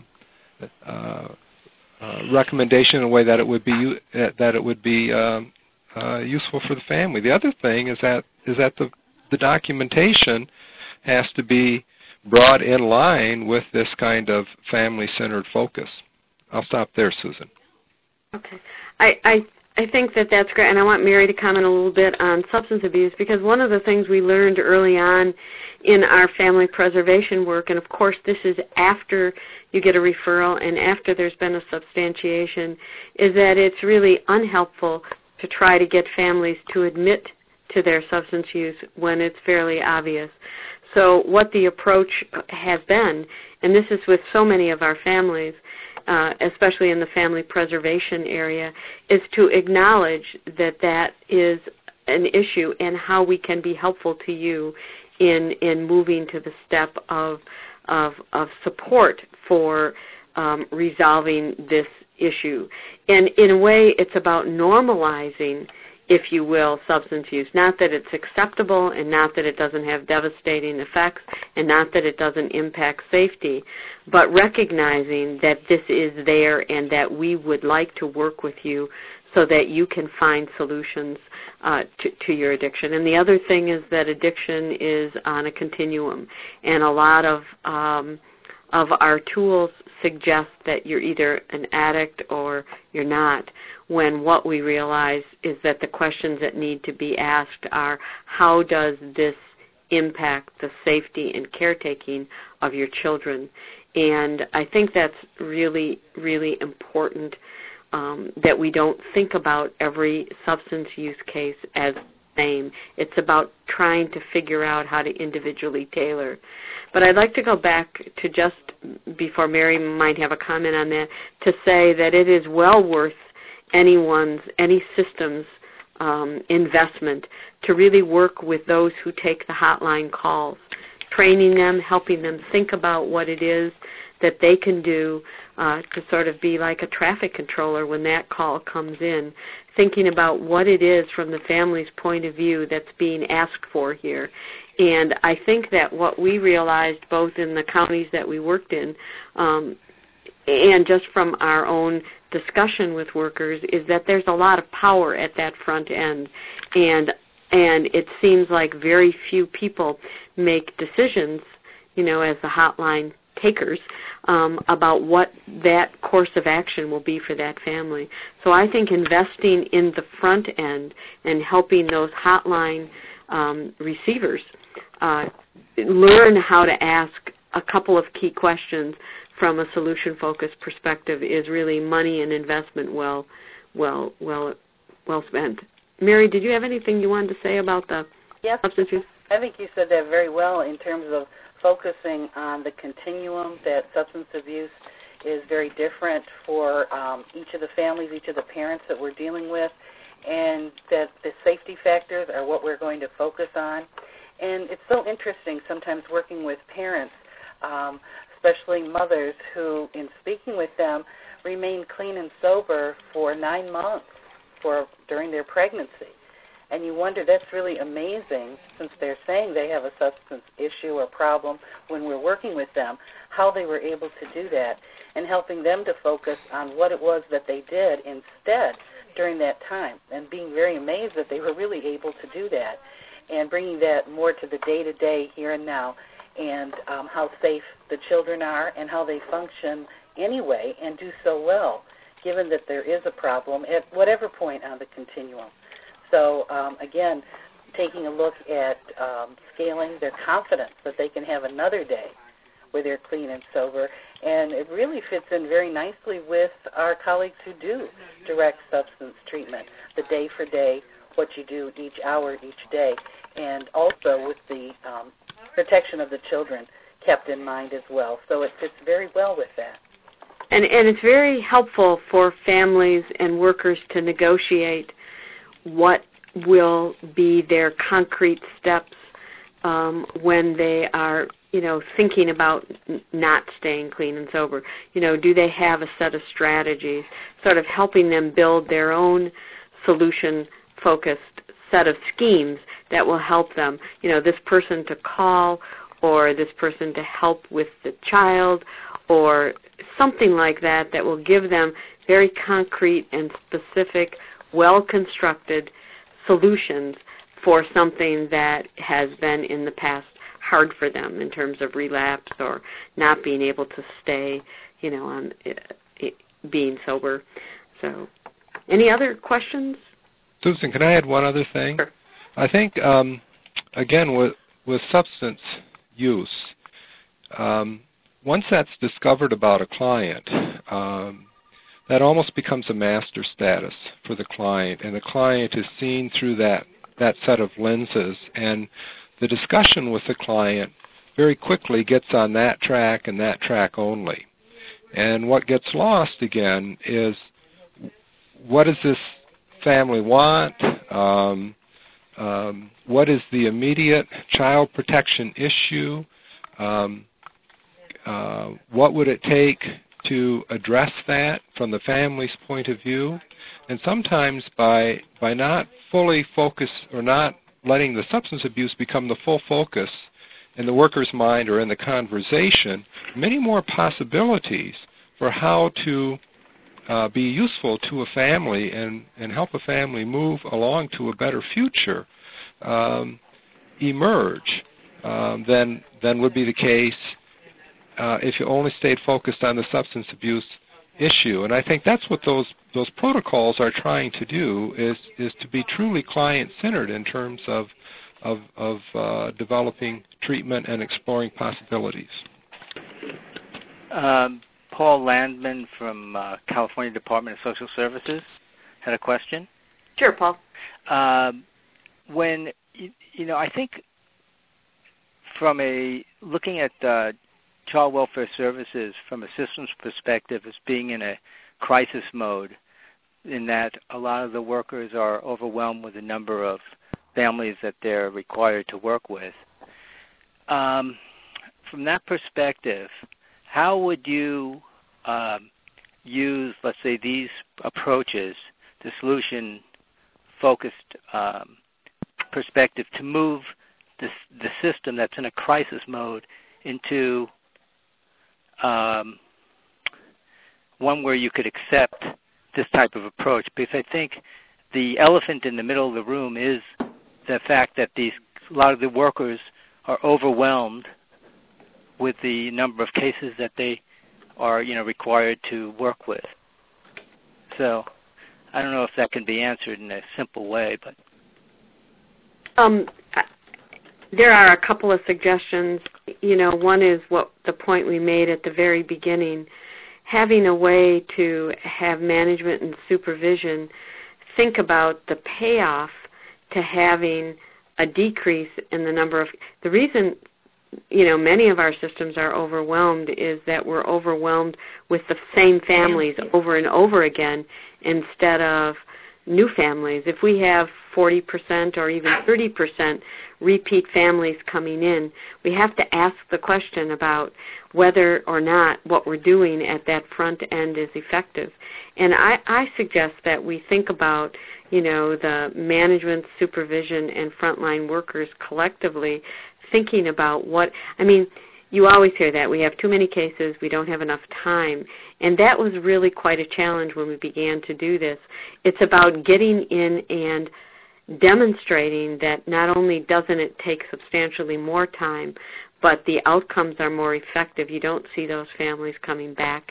uh, uh, recommendation in a way that it would be that it would be um, uh, useful for the family. The other thing is that is that the the documentation has to be brought in line with this kind of family-centered focus. I'll stop there, Susan.
Okay. I, I I think that that's great, and I want Mary to comment a little bit on substance abuse, because one of the things we learned early on in our family preservation work, and of course this is after you get a referral and after there's been a substantiation, is that it's really unhelpful to try to get families to admit to their substance use when it's fairly obvious. So what the approach has been, and this is with so many of our families, uh, especially in the family preservation area, is to acknowledge that that is an issue and how we can be helpful to you in in moving to the step of of, of support for um, resolving this issue. And in a way, it's about normalizing, if you will, substance use. Not that it's acceptable and not that it doesn't have devastating effects and not that it doesn't impact safety, but recognizing that this is there and that we would like to work with you so that you can find solutions uh, to, to your addiction. And the other thing is that addiction is on a continuum, and a lot of um, of our tools suggest that you're either an addict or you're not, when what we realize is that the questions that need to be asked are, how does this impact the safety and caretaking of your children? And I think that's really, really important, um, that we don't think about every substance use case as same. It's about trying to figure out how to individually tailor. But I'd like to go back to just before Mary might have a comment on that, to say that it is well worth anyone's, any system's um, investment to really work with those who take the hotline calls, training them, helping them think about what it is that they can do uh, to sort of be like a traffic controller when that call comes in, thinking about what it is from the family's point of view that's being asked for here. And I think that what we realized both in the counties that we worked in um, and just from our own discussion with workers is that there's a lot of power at that front end. And and it seems like very few people make decisions, you know, as the hotline takers, um, about what that course of action will be for that family. So I think investing in the front end and helping those hotline um, receivers uh, learn how to ask a couple of key questions from a solution-focused perspective is really money and investment well, well, well, well spent. Mary, did you have anything you wanted to say about the
yes,
substance use?
I think you said that very well in terms of focusing on the continuum, that substance abuse is very different for um, each of the families, each of the parents that we're dealing with, and that the safety factors are what we're going to focus on. And it's so interesting sometimes working with parents, um, especially mothers who, in speaking with them, remain clean and sober for nine months for during their pregnancy. And you wonder, that's really amazing, since they're saying they have a substance issue or problem when we're working with them, how they were able to do that, and helping them to focus on what it was that they did instead during that time, and being very amazed that they were really able to do that, and bringing that more to the day-to-day here and now, and um, how safe the children are and how they function anyway and do so well, given that there is a problem at whatever point on the continuum. So, um, again, taking a look at um, scaling their confidence that they can have another day where they're clean and sober. And it really fits in very nicely with our colleagues who do direct substance treatment, the day for day, what you do each hour, each day, and also with the um, protection of the children kept in mind as well. So it fits very well with that.
And, and it's very helpful for families and workers to negotiate what will be their concrete steps um, when they are, you know, thinking about n- not staying clean and sober. You know, do they have a set of strategies, sort of helping them build their own solution-focused set of schemes that will help them. You know, this person to call or this person to help with the child or something like that that will give them very concrete and specific, well-constructed solutions for something that has been in the past hard for them in terms of relapse or not being able to stay, you know, on it, it, being sober. So, any other questions?
Susan, can I add one other thing?
Sure.
I think, um, again, with, with substance use, um, once that's discovered about a client, um, that almost becomes a master status for the client, and the client is seen through that, that set of lenses, and the discussion with the client very quickly gets on that track and that track only. And what gets lost, again, is what does this family want? Um, um, what is the immediate child protection issue? Um, uh, what would it take to address that from the family's point of view? And sometimes by by not fully focus or not letting the substance abuse become the full focus in the worker's mind or in the conversation, many more possibilities for how to uh, be useful to a family and, and help a family move along to a better future um, emerge um, than, than would be the case uh, if you only stayed focused on the substance abuse issue. And I think that's what those those protocols are trying to do, is is to be truly client-centered in terms of of, of uh, developing treatment and exploring possibilities.
Um, Paul Landman from uh, California Department of Social Services had a question.
Sure, Paul.
Um, when you, you know, I think from a looking at uh, child welfare services from a systems perspective as being in a crisis mode, in that a lot of the workers are overwhelmed with the number of families that they're required to work with. Um, from that perspective, how would you um, use, let's say, these approaches, the solution-focused um, perspective, to move this, the system that's in a crisis mode into um, one where you could accept this type of approach? Because I think the elephant in the middle of the room is the fact that these a lot of the workers are overwhelmed with the number of cases that they are, you know, required to work with. So I don't know if that can be answered in a simple way, but
Um, there are a couple of suggestions. You know, one is what the point we made at the very beginning, having a way to have management and supervision think about the payoff to having a decrease in the number of, the reason, you know, many of our systems are overwhelmed is that we're overwhelmed with the same families over and over again instead of new families. If we have forty percent or even thirty percent repeat families coming in, we have to ask the question about whether or not what we're doing at that front end is effective. And I, I suggest that we think about, you know, the management, supervision, and frontline workers collectively thinking about what, I mean, you always hear that. We have too many cases. We don't have enough time. And that was really quite a challenge when we began to do this. It's about getting in and demonstrating that not only doesn't it take substantially more time, but the outcomes are more effective. You don't see those families coming back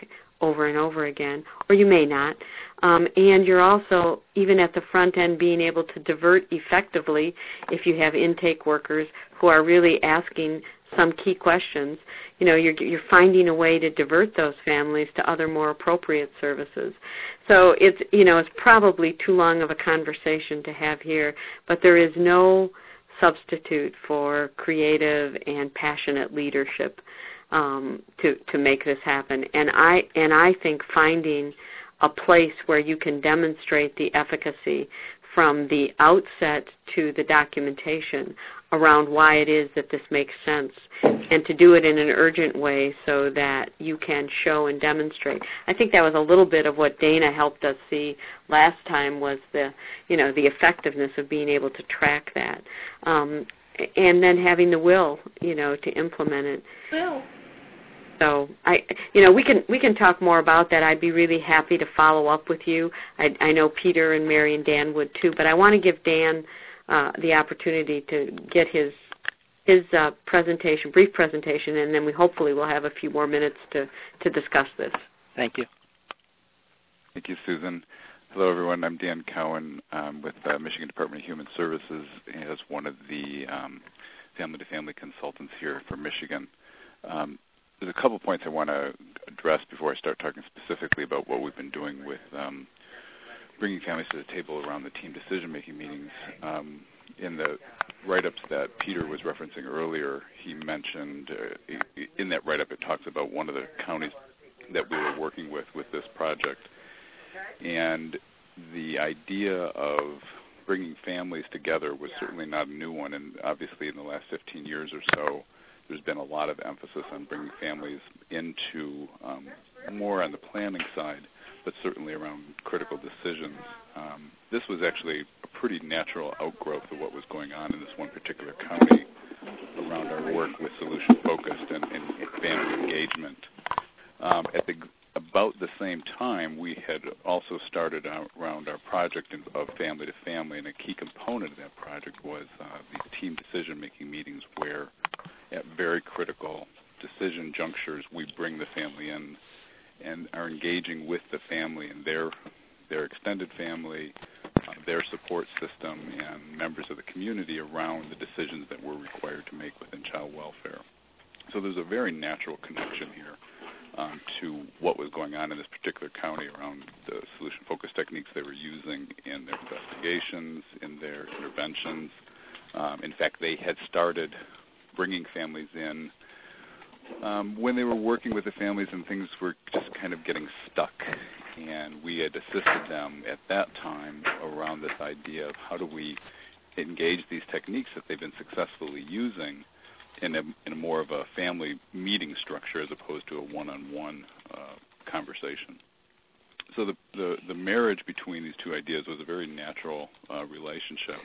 over and over again, or you may not. Um, and you're also, even at the front end, being able to divert effectively if you have intake workers who are really asking some key questions. You know, you're, you're finding a way to divert those families to other more appropriate services. So it's, you know, it's probably too long of a conversation to have here, but there is no substitute for creative and passionate leadership um, to to make this happen. And I and I think finding a place where you can demonstrate the efficacy from the outset to the documentation around why it is that this makes sense, and to do it in an urgent way so that you can show and demonstrate. I think that was a little bit of what Dana helped us see last time, was the, you know, the effectiveness of being able to track that, um, and then having the will, you know, to implement it.
Will.
So I, you know, we can we can talk more about that. I'd be really happy to follow up with you. I, I know Peter and Mary and Dan would too, but I want to give Dan uh, the opportunity to get his his uh, presentation, brief presentation, and then we hopefully will have a few more minutes to, to discuss this.
Thank you.
Thank you, Susan. Hello, everyone. I'm Dan Cowan um, with the Michigan Department of Human Services as one of the um, family-to-family consultants here for Michigan. Um, There's a couple points I want to address before I start talking specifically about what we've been doing with um, bringing families to the table around the team decision-making meetings. Um, in the write-ups that Peter was referencing earlier, he mentioned, uh, in that write-up it talks about one of the counties that we were working with with this project. And the idea of bringing families together was certainly not a new one, and obviously in the last fifteen years or so, there's been a lot of emphasis on bringing families into um, more on the planning side, but certainly around critical decisions. Um, this was actually a pretty natural outgrowth of what was going on in this one particular county around our work with solution-focused and, and family engagement. Um, at the about the same time, we had also started out around our project of family to family, and a key component of that project was uh, these team decision-making meetings where at very critical decision junctures, we bring the family in and are engaging with the family and their their extended family, uh, their support system, and members of the community around the decisions that we're required to make within child welfare. So there's a very natural connection here um, to what was going on in this particular county around the solution-focused techniques they were using in their investigations, in their interventions. Um, in fact, they had started bringing families in um, when they were working with the families and things were just kind of getting stuck. And we had assisted them at that time around this idea of how do we engage these techniques that they've been successfully using in a, in a more of a family meeting structure as opposed to a one-on-one uh, conversation. So the, the, the marriage between these two ideas was a very natural uh, relationship.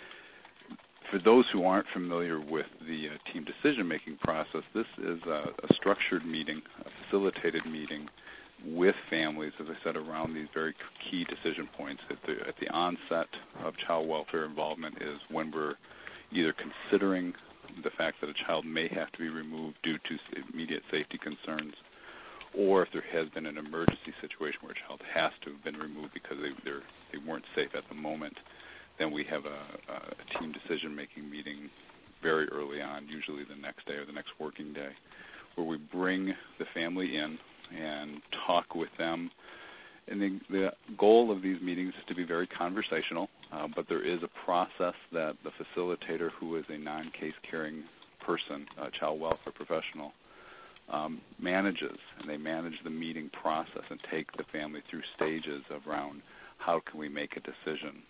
For those who aren't familiar with the uh, team decision-making process, this is a, a structured meeting, a facilitated meeting with families, as I said, around these very key decision points. At the, at the onset of child welfare involvement is when we're either considering the fact that a child may have to be removed due to immediate safety concerns, or if there has been an emergency situation where a child has to have been removed because they, they're, they weren't safe at the moment. Then we have a, a team decision-making meeting very early on, usually the next day or the next working day, where we bring the family in and talk with them. And the, the goal of these meetings is to be very conversational, uh, but there is a process that the facilitator, who is a non-case carrying person, a child welfare professional, um, manages. And they manage the meeting process and take the family through stages around how can we make a decision.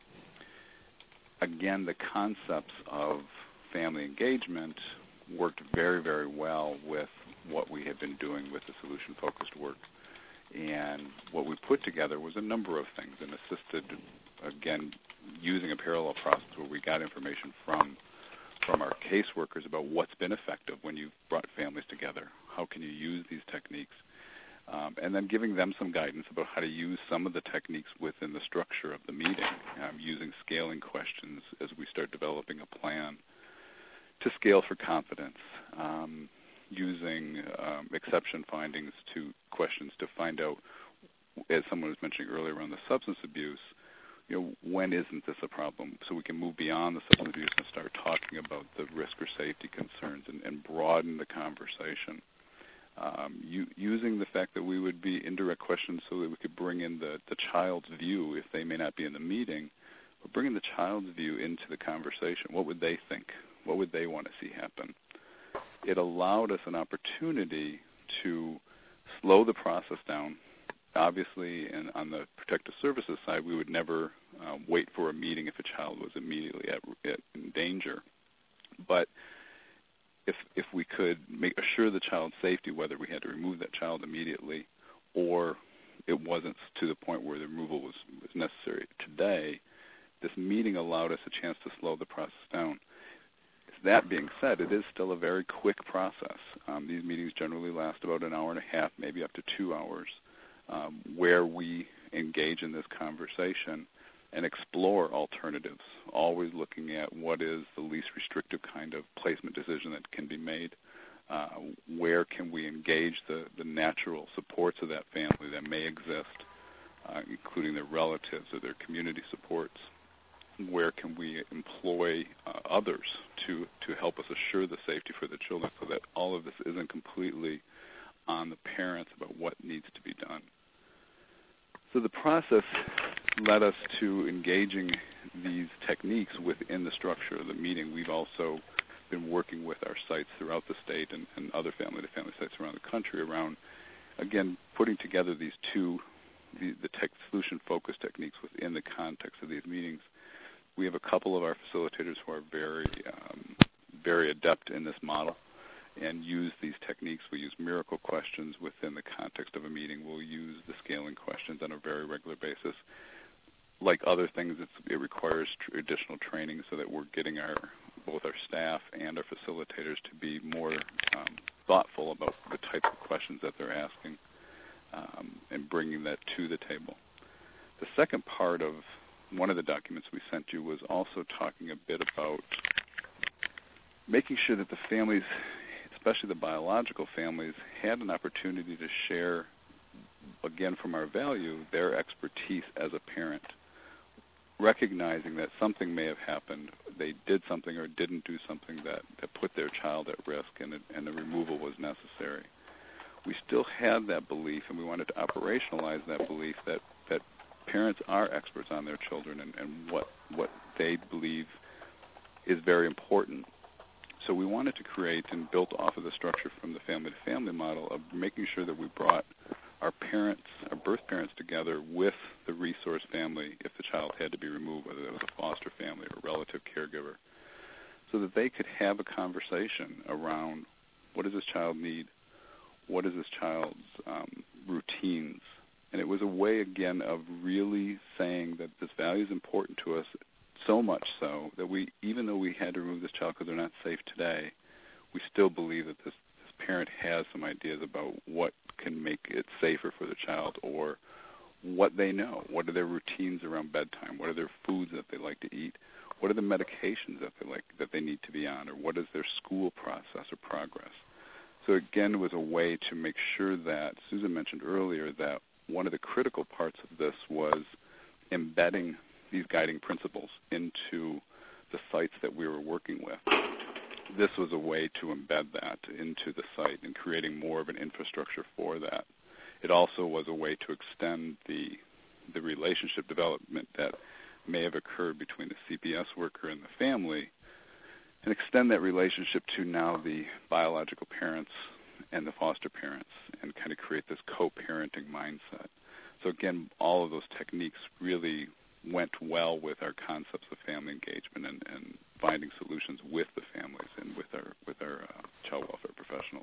Again, the concepts of family engagement worked very, very well with what we had been doing with the solution-focused work. And what we put together was a number of things and assisted, again, using a parallel process where we got information from from our caseworkers about what's been effective when you've brought families together. How can you use these techniques? Um, and then giving them some guidance about how to use some of the techniques within the structure of the meeting, um, using scaling questions as we start developing a plan to scale for confidence, um, using um, exception findings to questions to find out, as someone was mentioning earlier around the substance abuse, you know, when isn't this a problem? So we can move beyond the substance abuse and start talking about the risk or safety concerns and, and broaden the conversation. Um, you, using the fact that we would be indirect questions so that we could bring in the, the child's view if they may not be in the meeting, but bringing the child's view into the conversation. What would they think? What would they want to see happen? It allowed us an opportunity to slow the process down. Obviously, and on the protective services side, we would never uh, wait for a meeting if a child was immediately at, at in danger. But if if we could make assure the child's safety, whether we had to remove that child immediately or it wasn't to the point where the removal was, was necessary today, this meeting allowed us a chance to slow the process down. That being said, it is still a very quick process. Um, these meetings generally last about an hour and a half, maybe up to two hours, um, where we engage in this conversation and explore alternatives, always looking at what is the least restrictive kind of placement decision that can be made. Uh, where can we engage the, the natural supports of that family that may exist, uh, including their relatives or their community supports? Where can we employ uh, others to, to help us assure the safety for the children so that all of this isn't completely on the parents about what needs to be done. So the process led us to engaging these techniques within the structure of the meeting. We've also been working with our sites throughout the state and, and other family-to-family sites around the country around, again, putting together these two, the, the tech solution-focused techniques within the context of these meetings. We have a couple of our facilitators who are very, um, very adept in this model and use these techniques. We use miracle questions within the context of a meeting. We'll use the scaling questions on a very regular basis. Like other things, it's, it requires tr- additional training so that we're getting our both our staff and our facilitators to be more um, thoughtful about the types of questions that they're asking um, and bringing that to the table. The second part of one of the documents we sent you was also talking a bit about making sure that the families, especially the biological families, had an opportunity to share, again from our value, their expertise as a parent, recognizing that something may have happened, they did something or didn't do something that, that put their child at risk and, it, and the removal was necessary. We still had that belief, and we wanted to operationalize that belief that, that parents are experts on their children and, and what, what they believe is very important. So we wanted to create and built off of the structure from the family-to-family model of making sure that we brought our parents, our birth parents together with the resource family if the child had to be removed, whether it was a foster family or a relative caregiver, so that they could have a conversation around what does this child need, what is this child's um, routines. And it was a way, again, of really saying that this value is important to us, so much so that we, even though we had to remove this child because they're not safe today, we still believe that this, this parent has some ideas about what can make it safer for the child or what they know. What are their routines around bedtime? What are their foods that they like to eat? What are the medications that they like that they need to be on? Or what is their school process or progress? So again, it was a way to make sure that, Susan mentioned earlier, that one of the critical parts of this was embedding these guiding principles into the sites that we were working with. This was a way to embed that into the site and creating more of an infrastructure for that. It also was a way to extend the the relationship development that may have occurred between the C P S worker and the family and extend that relationship to now the biological parents and the foster parents and kind of create this co-parenting mindset. So again, all of those techniques really went well with our concepts of family engagement and, and finding solutions with the families and with our with our uh, child welfare professionals.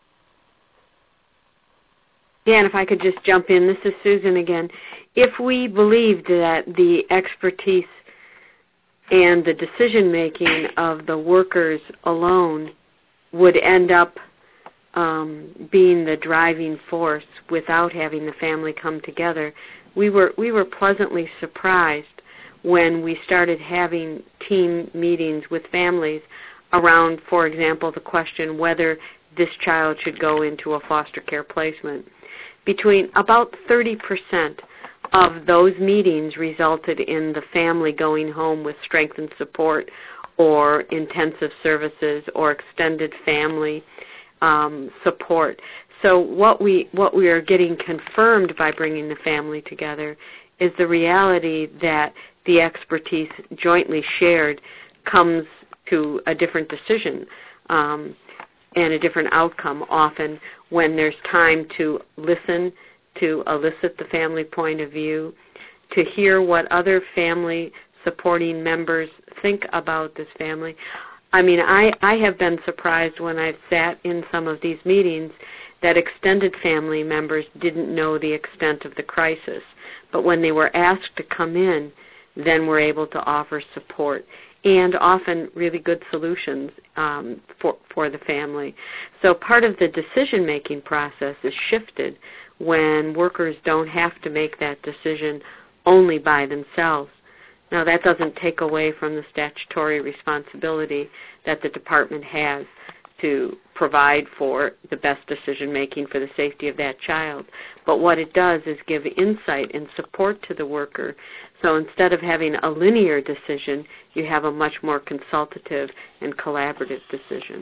Yeah, and if I could just jump in, this is Susan again. If we believed that the expertise and the decision-making of the workers alone would end up um, being the driving force without having the family come together, we were we were pleasantly surprised when we started having team meetings with families around, for example, the question whether this child should go into a foster care placement. Between about thirty percent of those meetings resulted in the family going home with strength and support or intensive services or extended family um, support. So what we what we are getting confirmed by bringing the family together is the reality that the expertise jointly shared comes to a different decision um, and a different outcome often when there's time to listen, to elicit the family point of view, to hear what other family supporting members think about this family. I mean, I, I have been surprised when I've sat in some of these meetings that extended family members didn't know the extent of the crisis. But when they were asked to come in, then we're able to offer support and often really good solutions um, for, for the family. So part of the decision-making process is shifted when workers don't have to make that decision only by themselves. Now, that doesn't take away from the statutory responsibility that the department has to provide for the best decision-making for the safety of that child. But what it does is give insight and support to the worker. So instead of having a linear decision, you have a much more consultative and collaborative decision.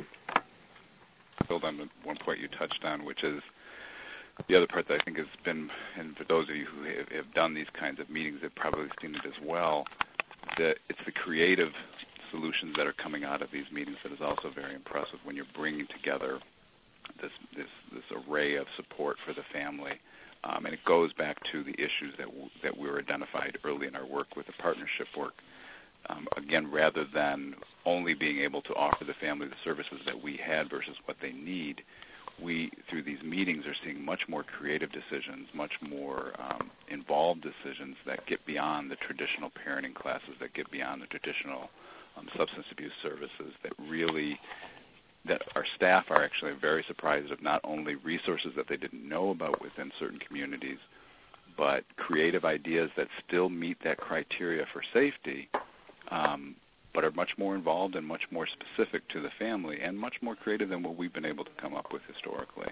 Build on one point you touched on, which is the other part that I think has been, and for those of you who have, have done these kinds of meetings have probably seen it as well, that it's the creative solutions that are coming out of these meetings that is also very impressive when you're bringing together this this, this array of support for the family. Um, and it goes back to the issues that w- that we were identified early in our work with the partnership work. Um, again, rather than only being able to offer the family the services that we had versus what they need, we, through these meetings, are seeing much more creative decisions, much more um, involved decisions that get beyond the traditional parenting classes, that get beyond the traditional um, substance abuse services, that really, that our staff are actually very surprised of not only resources that they didn't know about within certain communities, but creative ideas that still meet that criteria for safety, um, but are much more involved and much more specific to the family and much more creative than what we've been able to come up with historically.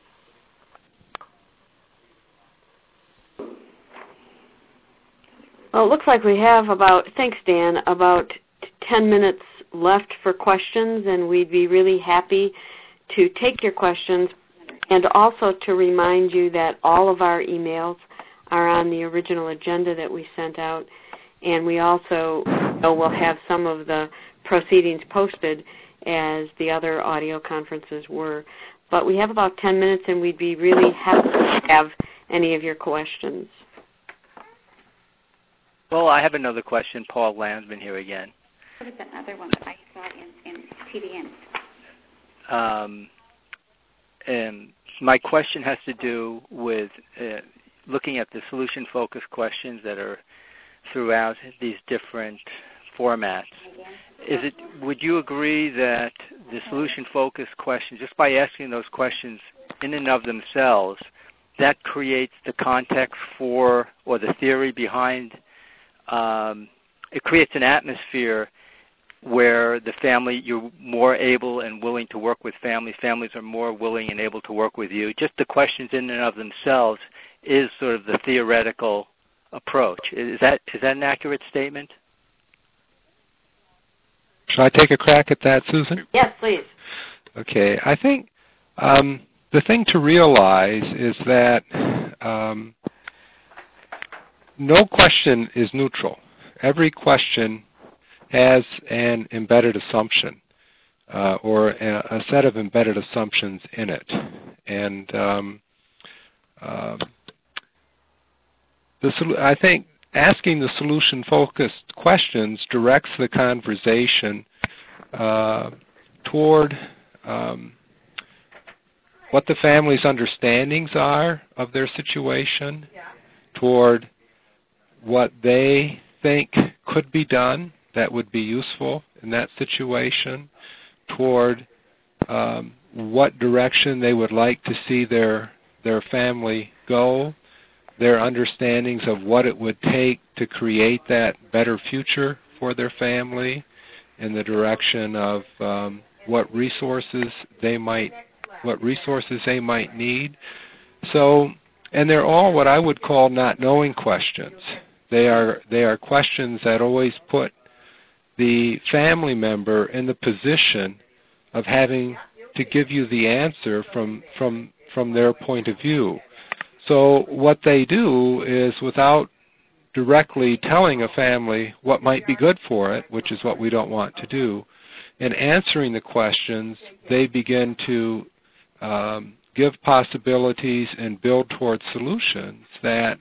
Well, it looks like we have about, thanks Dan, about ten minutes left for questions, and we'd be really happy to take your questions and also to remind you that all of our emails are on the original agenda that we sent out, and we also will have some of the proceedings posted as the other audio conferences were. But we have about ten minutes, and we'd be really happy to have any of your questions.
Well, I have another question. Paul Landsman here again.
What is another one that I saw in, in T V N?
Um, and my question has to do with uh, looking at the solution-focused questions that are throughout these different formats. Is it? Would you agree that the solution-focused questions, just by asking those questions in and of themselves, that creates the context for, or the theory behind, um, it creates an atmosphere where the family, you're more able and willing to work with families. Families are more willing and able to work with you. Just the questions in and of themselves is sort of the theoretical approach. Is that is that an accurate statement?
Should I take a crack at that, Susan?
Yes, please.
Okay. I think um, the thing to realize is that um, no question is neutral. Every question has an embedded assumption uh, or a, a set of embedded assumptions in it. And um, uh, the, I think asking the solution-focused questions directs the conversation uh, toward um, what the family's understandings are of their situation, yeah. toward what they think could be done that would be useful in that situation, toward um, what direction they would like to see their their family go, their understandings of what it would take to create that better future for their family, in the direction of um, what resources they might what resources they might need. So, and they're all what I would call not knowing questions. They are they are questions that always put the family member in the position of having to give you the answer from from from their point of view. So what they do is, without directly telling a family what might be good for it, which is what we don't want to do, in answering the questions, they begin to um, give possibilities and build towards solutions that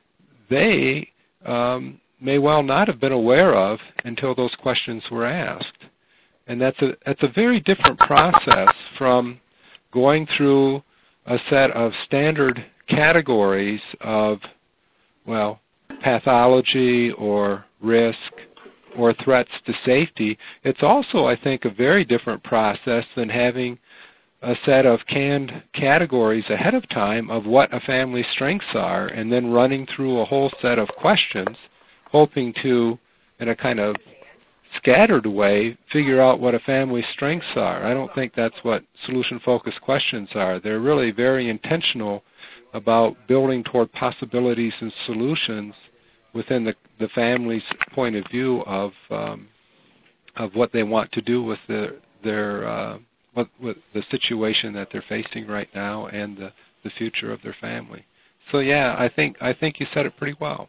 they um, may well not have been aware of until those questions were asked. And that's a that's a very different process from going through a set of standard categories of, well, pathology or risk or threats to safety. It's also, I think, a very different process than having a set of canned categories ahead of time of what a family's strengths are and then running through a whole set of questions, hoping to, in a kind of scattered way, figure out what a family's strengths are. I don't think that's what solution-focused questions are. They're really very intentional about building toward possibilities and solutions within the, the family's point of view of um, of what they want to do with their their uh, what, what the situation that they're facing right now and the, the future of their family. So yeah, I think I think you said it pretty well.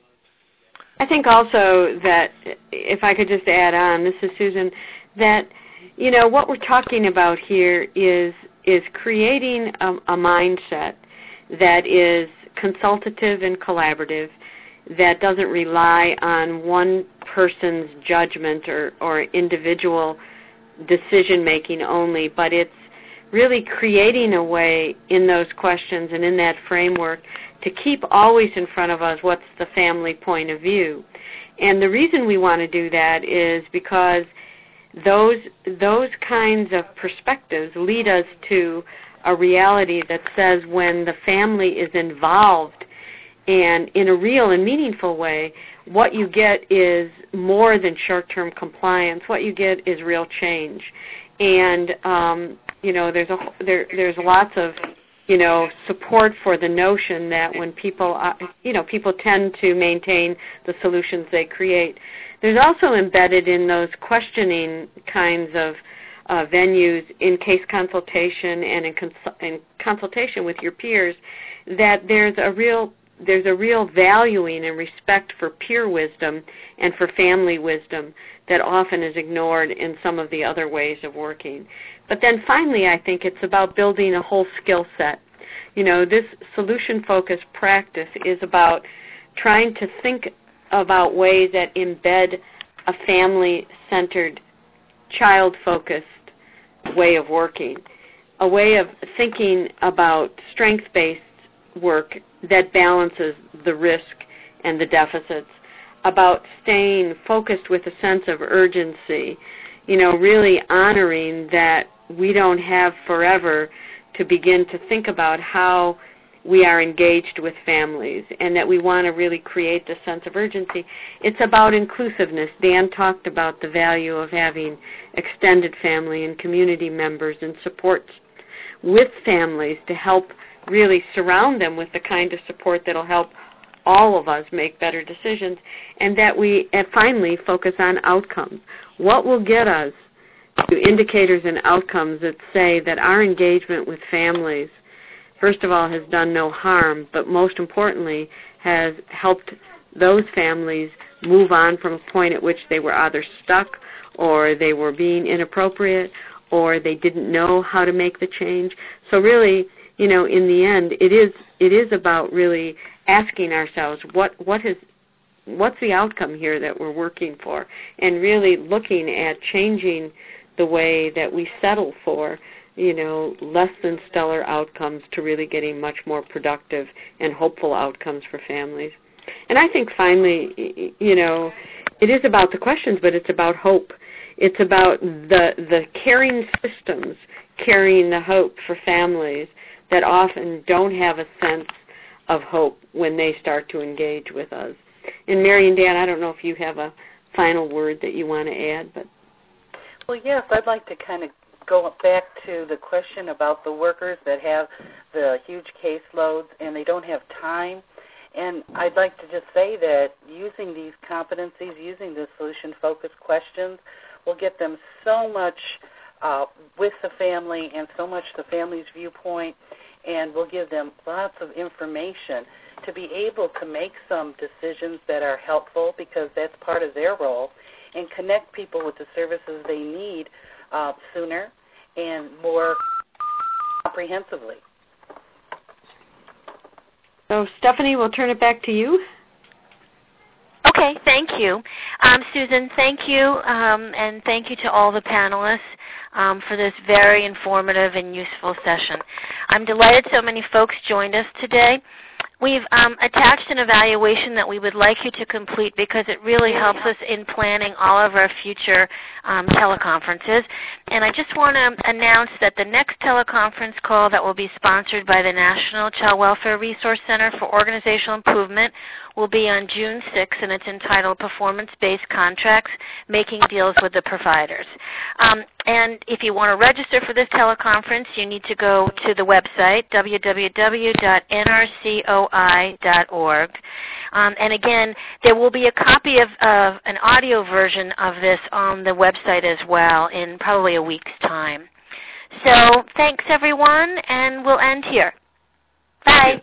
I think also that, if I could just add on, this is Susan, that, you know, what we're talking about here is is creating a, a mindset that is consultative and collaborative, that doesn't rely on one person's judgment or, or individual decision-making only, but it's really creating a way in those questions and in that framework to keep always in front of us what's the family point of view. And the reason we want to do that is because those those kinds of perspectives lead us to a reality that says when the family is involved and in a real and meaningful way, what you get is more than short-term compliance. What you get is real change. And um, you know, there's a there there's lots of you know support for the notion that when people are, you know people tend to maintain the solutions they create. There's also embedded in those questioning kinds of uh, venues, in case consultation and in, cons- in consultation with your peers, that there's a real there's a real valuing and respect for peer wisdom and for family wisdom that often is ignored in some of the other ways of working. But then finally, I think it's about building a whole skill set. You know, this solution-focused practice is about trying to think about ways that embed a family-centered, child-focused way of working, a way of thinking about strength-based work that balances the risk and the deficits, about staying focused with a sense of urgency, you know, really honoring that we don't have forever to begin to think about how we are engaged with families and that we want to really create this sense of urgency. It's about inclusiveness. Dan talked about the value of having extended family and community members and supports with families to help really surround them with the kind of support that will help all of us make better decisions, and that we and finally focus on outcomes. What will get us to indicators and outcomes that say that our engagement with families, first of all, has done no harm, but most importantly, has helped those families move on from a point at which they were either stuck or they were being inappropriate or they didn't know how to make the change. So really, you know, in the end, it is it is about really asking ourselves what what has what's the outcome here that we're working for, and really looking at changing the way that we settle for, you know, less than stellar outcomes to really getting much more productive and hopeful outcomes for families. And I think finally, you know, it is about the questions, but it's about hope. It's about the the caring systems carrying the hope for families that often don't have a sense of hope when they start to engage with us. And Mary and Dan, I don't know if you have a final word that you want to add, but
well, yes, I'd like to kind of go back to the question about the workers that have the huge caseloads and they don't have time. And I'd like to just say that using these competencies, using the solution-focused questions, will get them so much uh, with the family and so much the family's viewpoint, and will give them lots of information to be able to make some decisions that are helpful, because that's part of their role, and connect people with the services they need uh, sooner and more comprehensively.
So, Stephanie, we'll turn it back to you.
Okay, thank you. Um, Susan, thank you, um, and thank you to all the panelists um, for this very informative and useful session. I'm delighted so many folks joined us today. We've um, attached an evaluation that we would like you to complete because it really helps us in planning all of our future um, teleconferences. And I just want to announce that the next teleconference call that will be sponsored by the National Child Welfare Resource Center for Organizational Improvement will be on June sixth, and it's entitled Performance-Based Contracts, Making Deals with the Providers. Um, and if you want to register for this teleconference, you need to go to the website, w w w dot n r c o i dot org. Um, and again, there will be a copy of, of an audio version of this on the website as well in probably a week's time. So thanks, everyone, and we'll end here. Bye.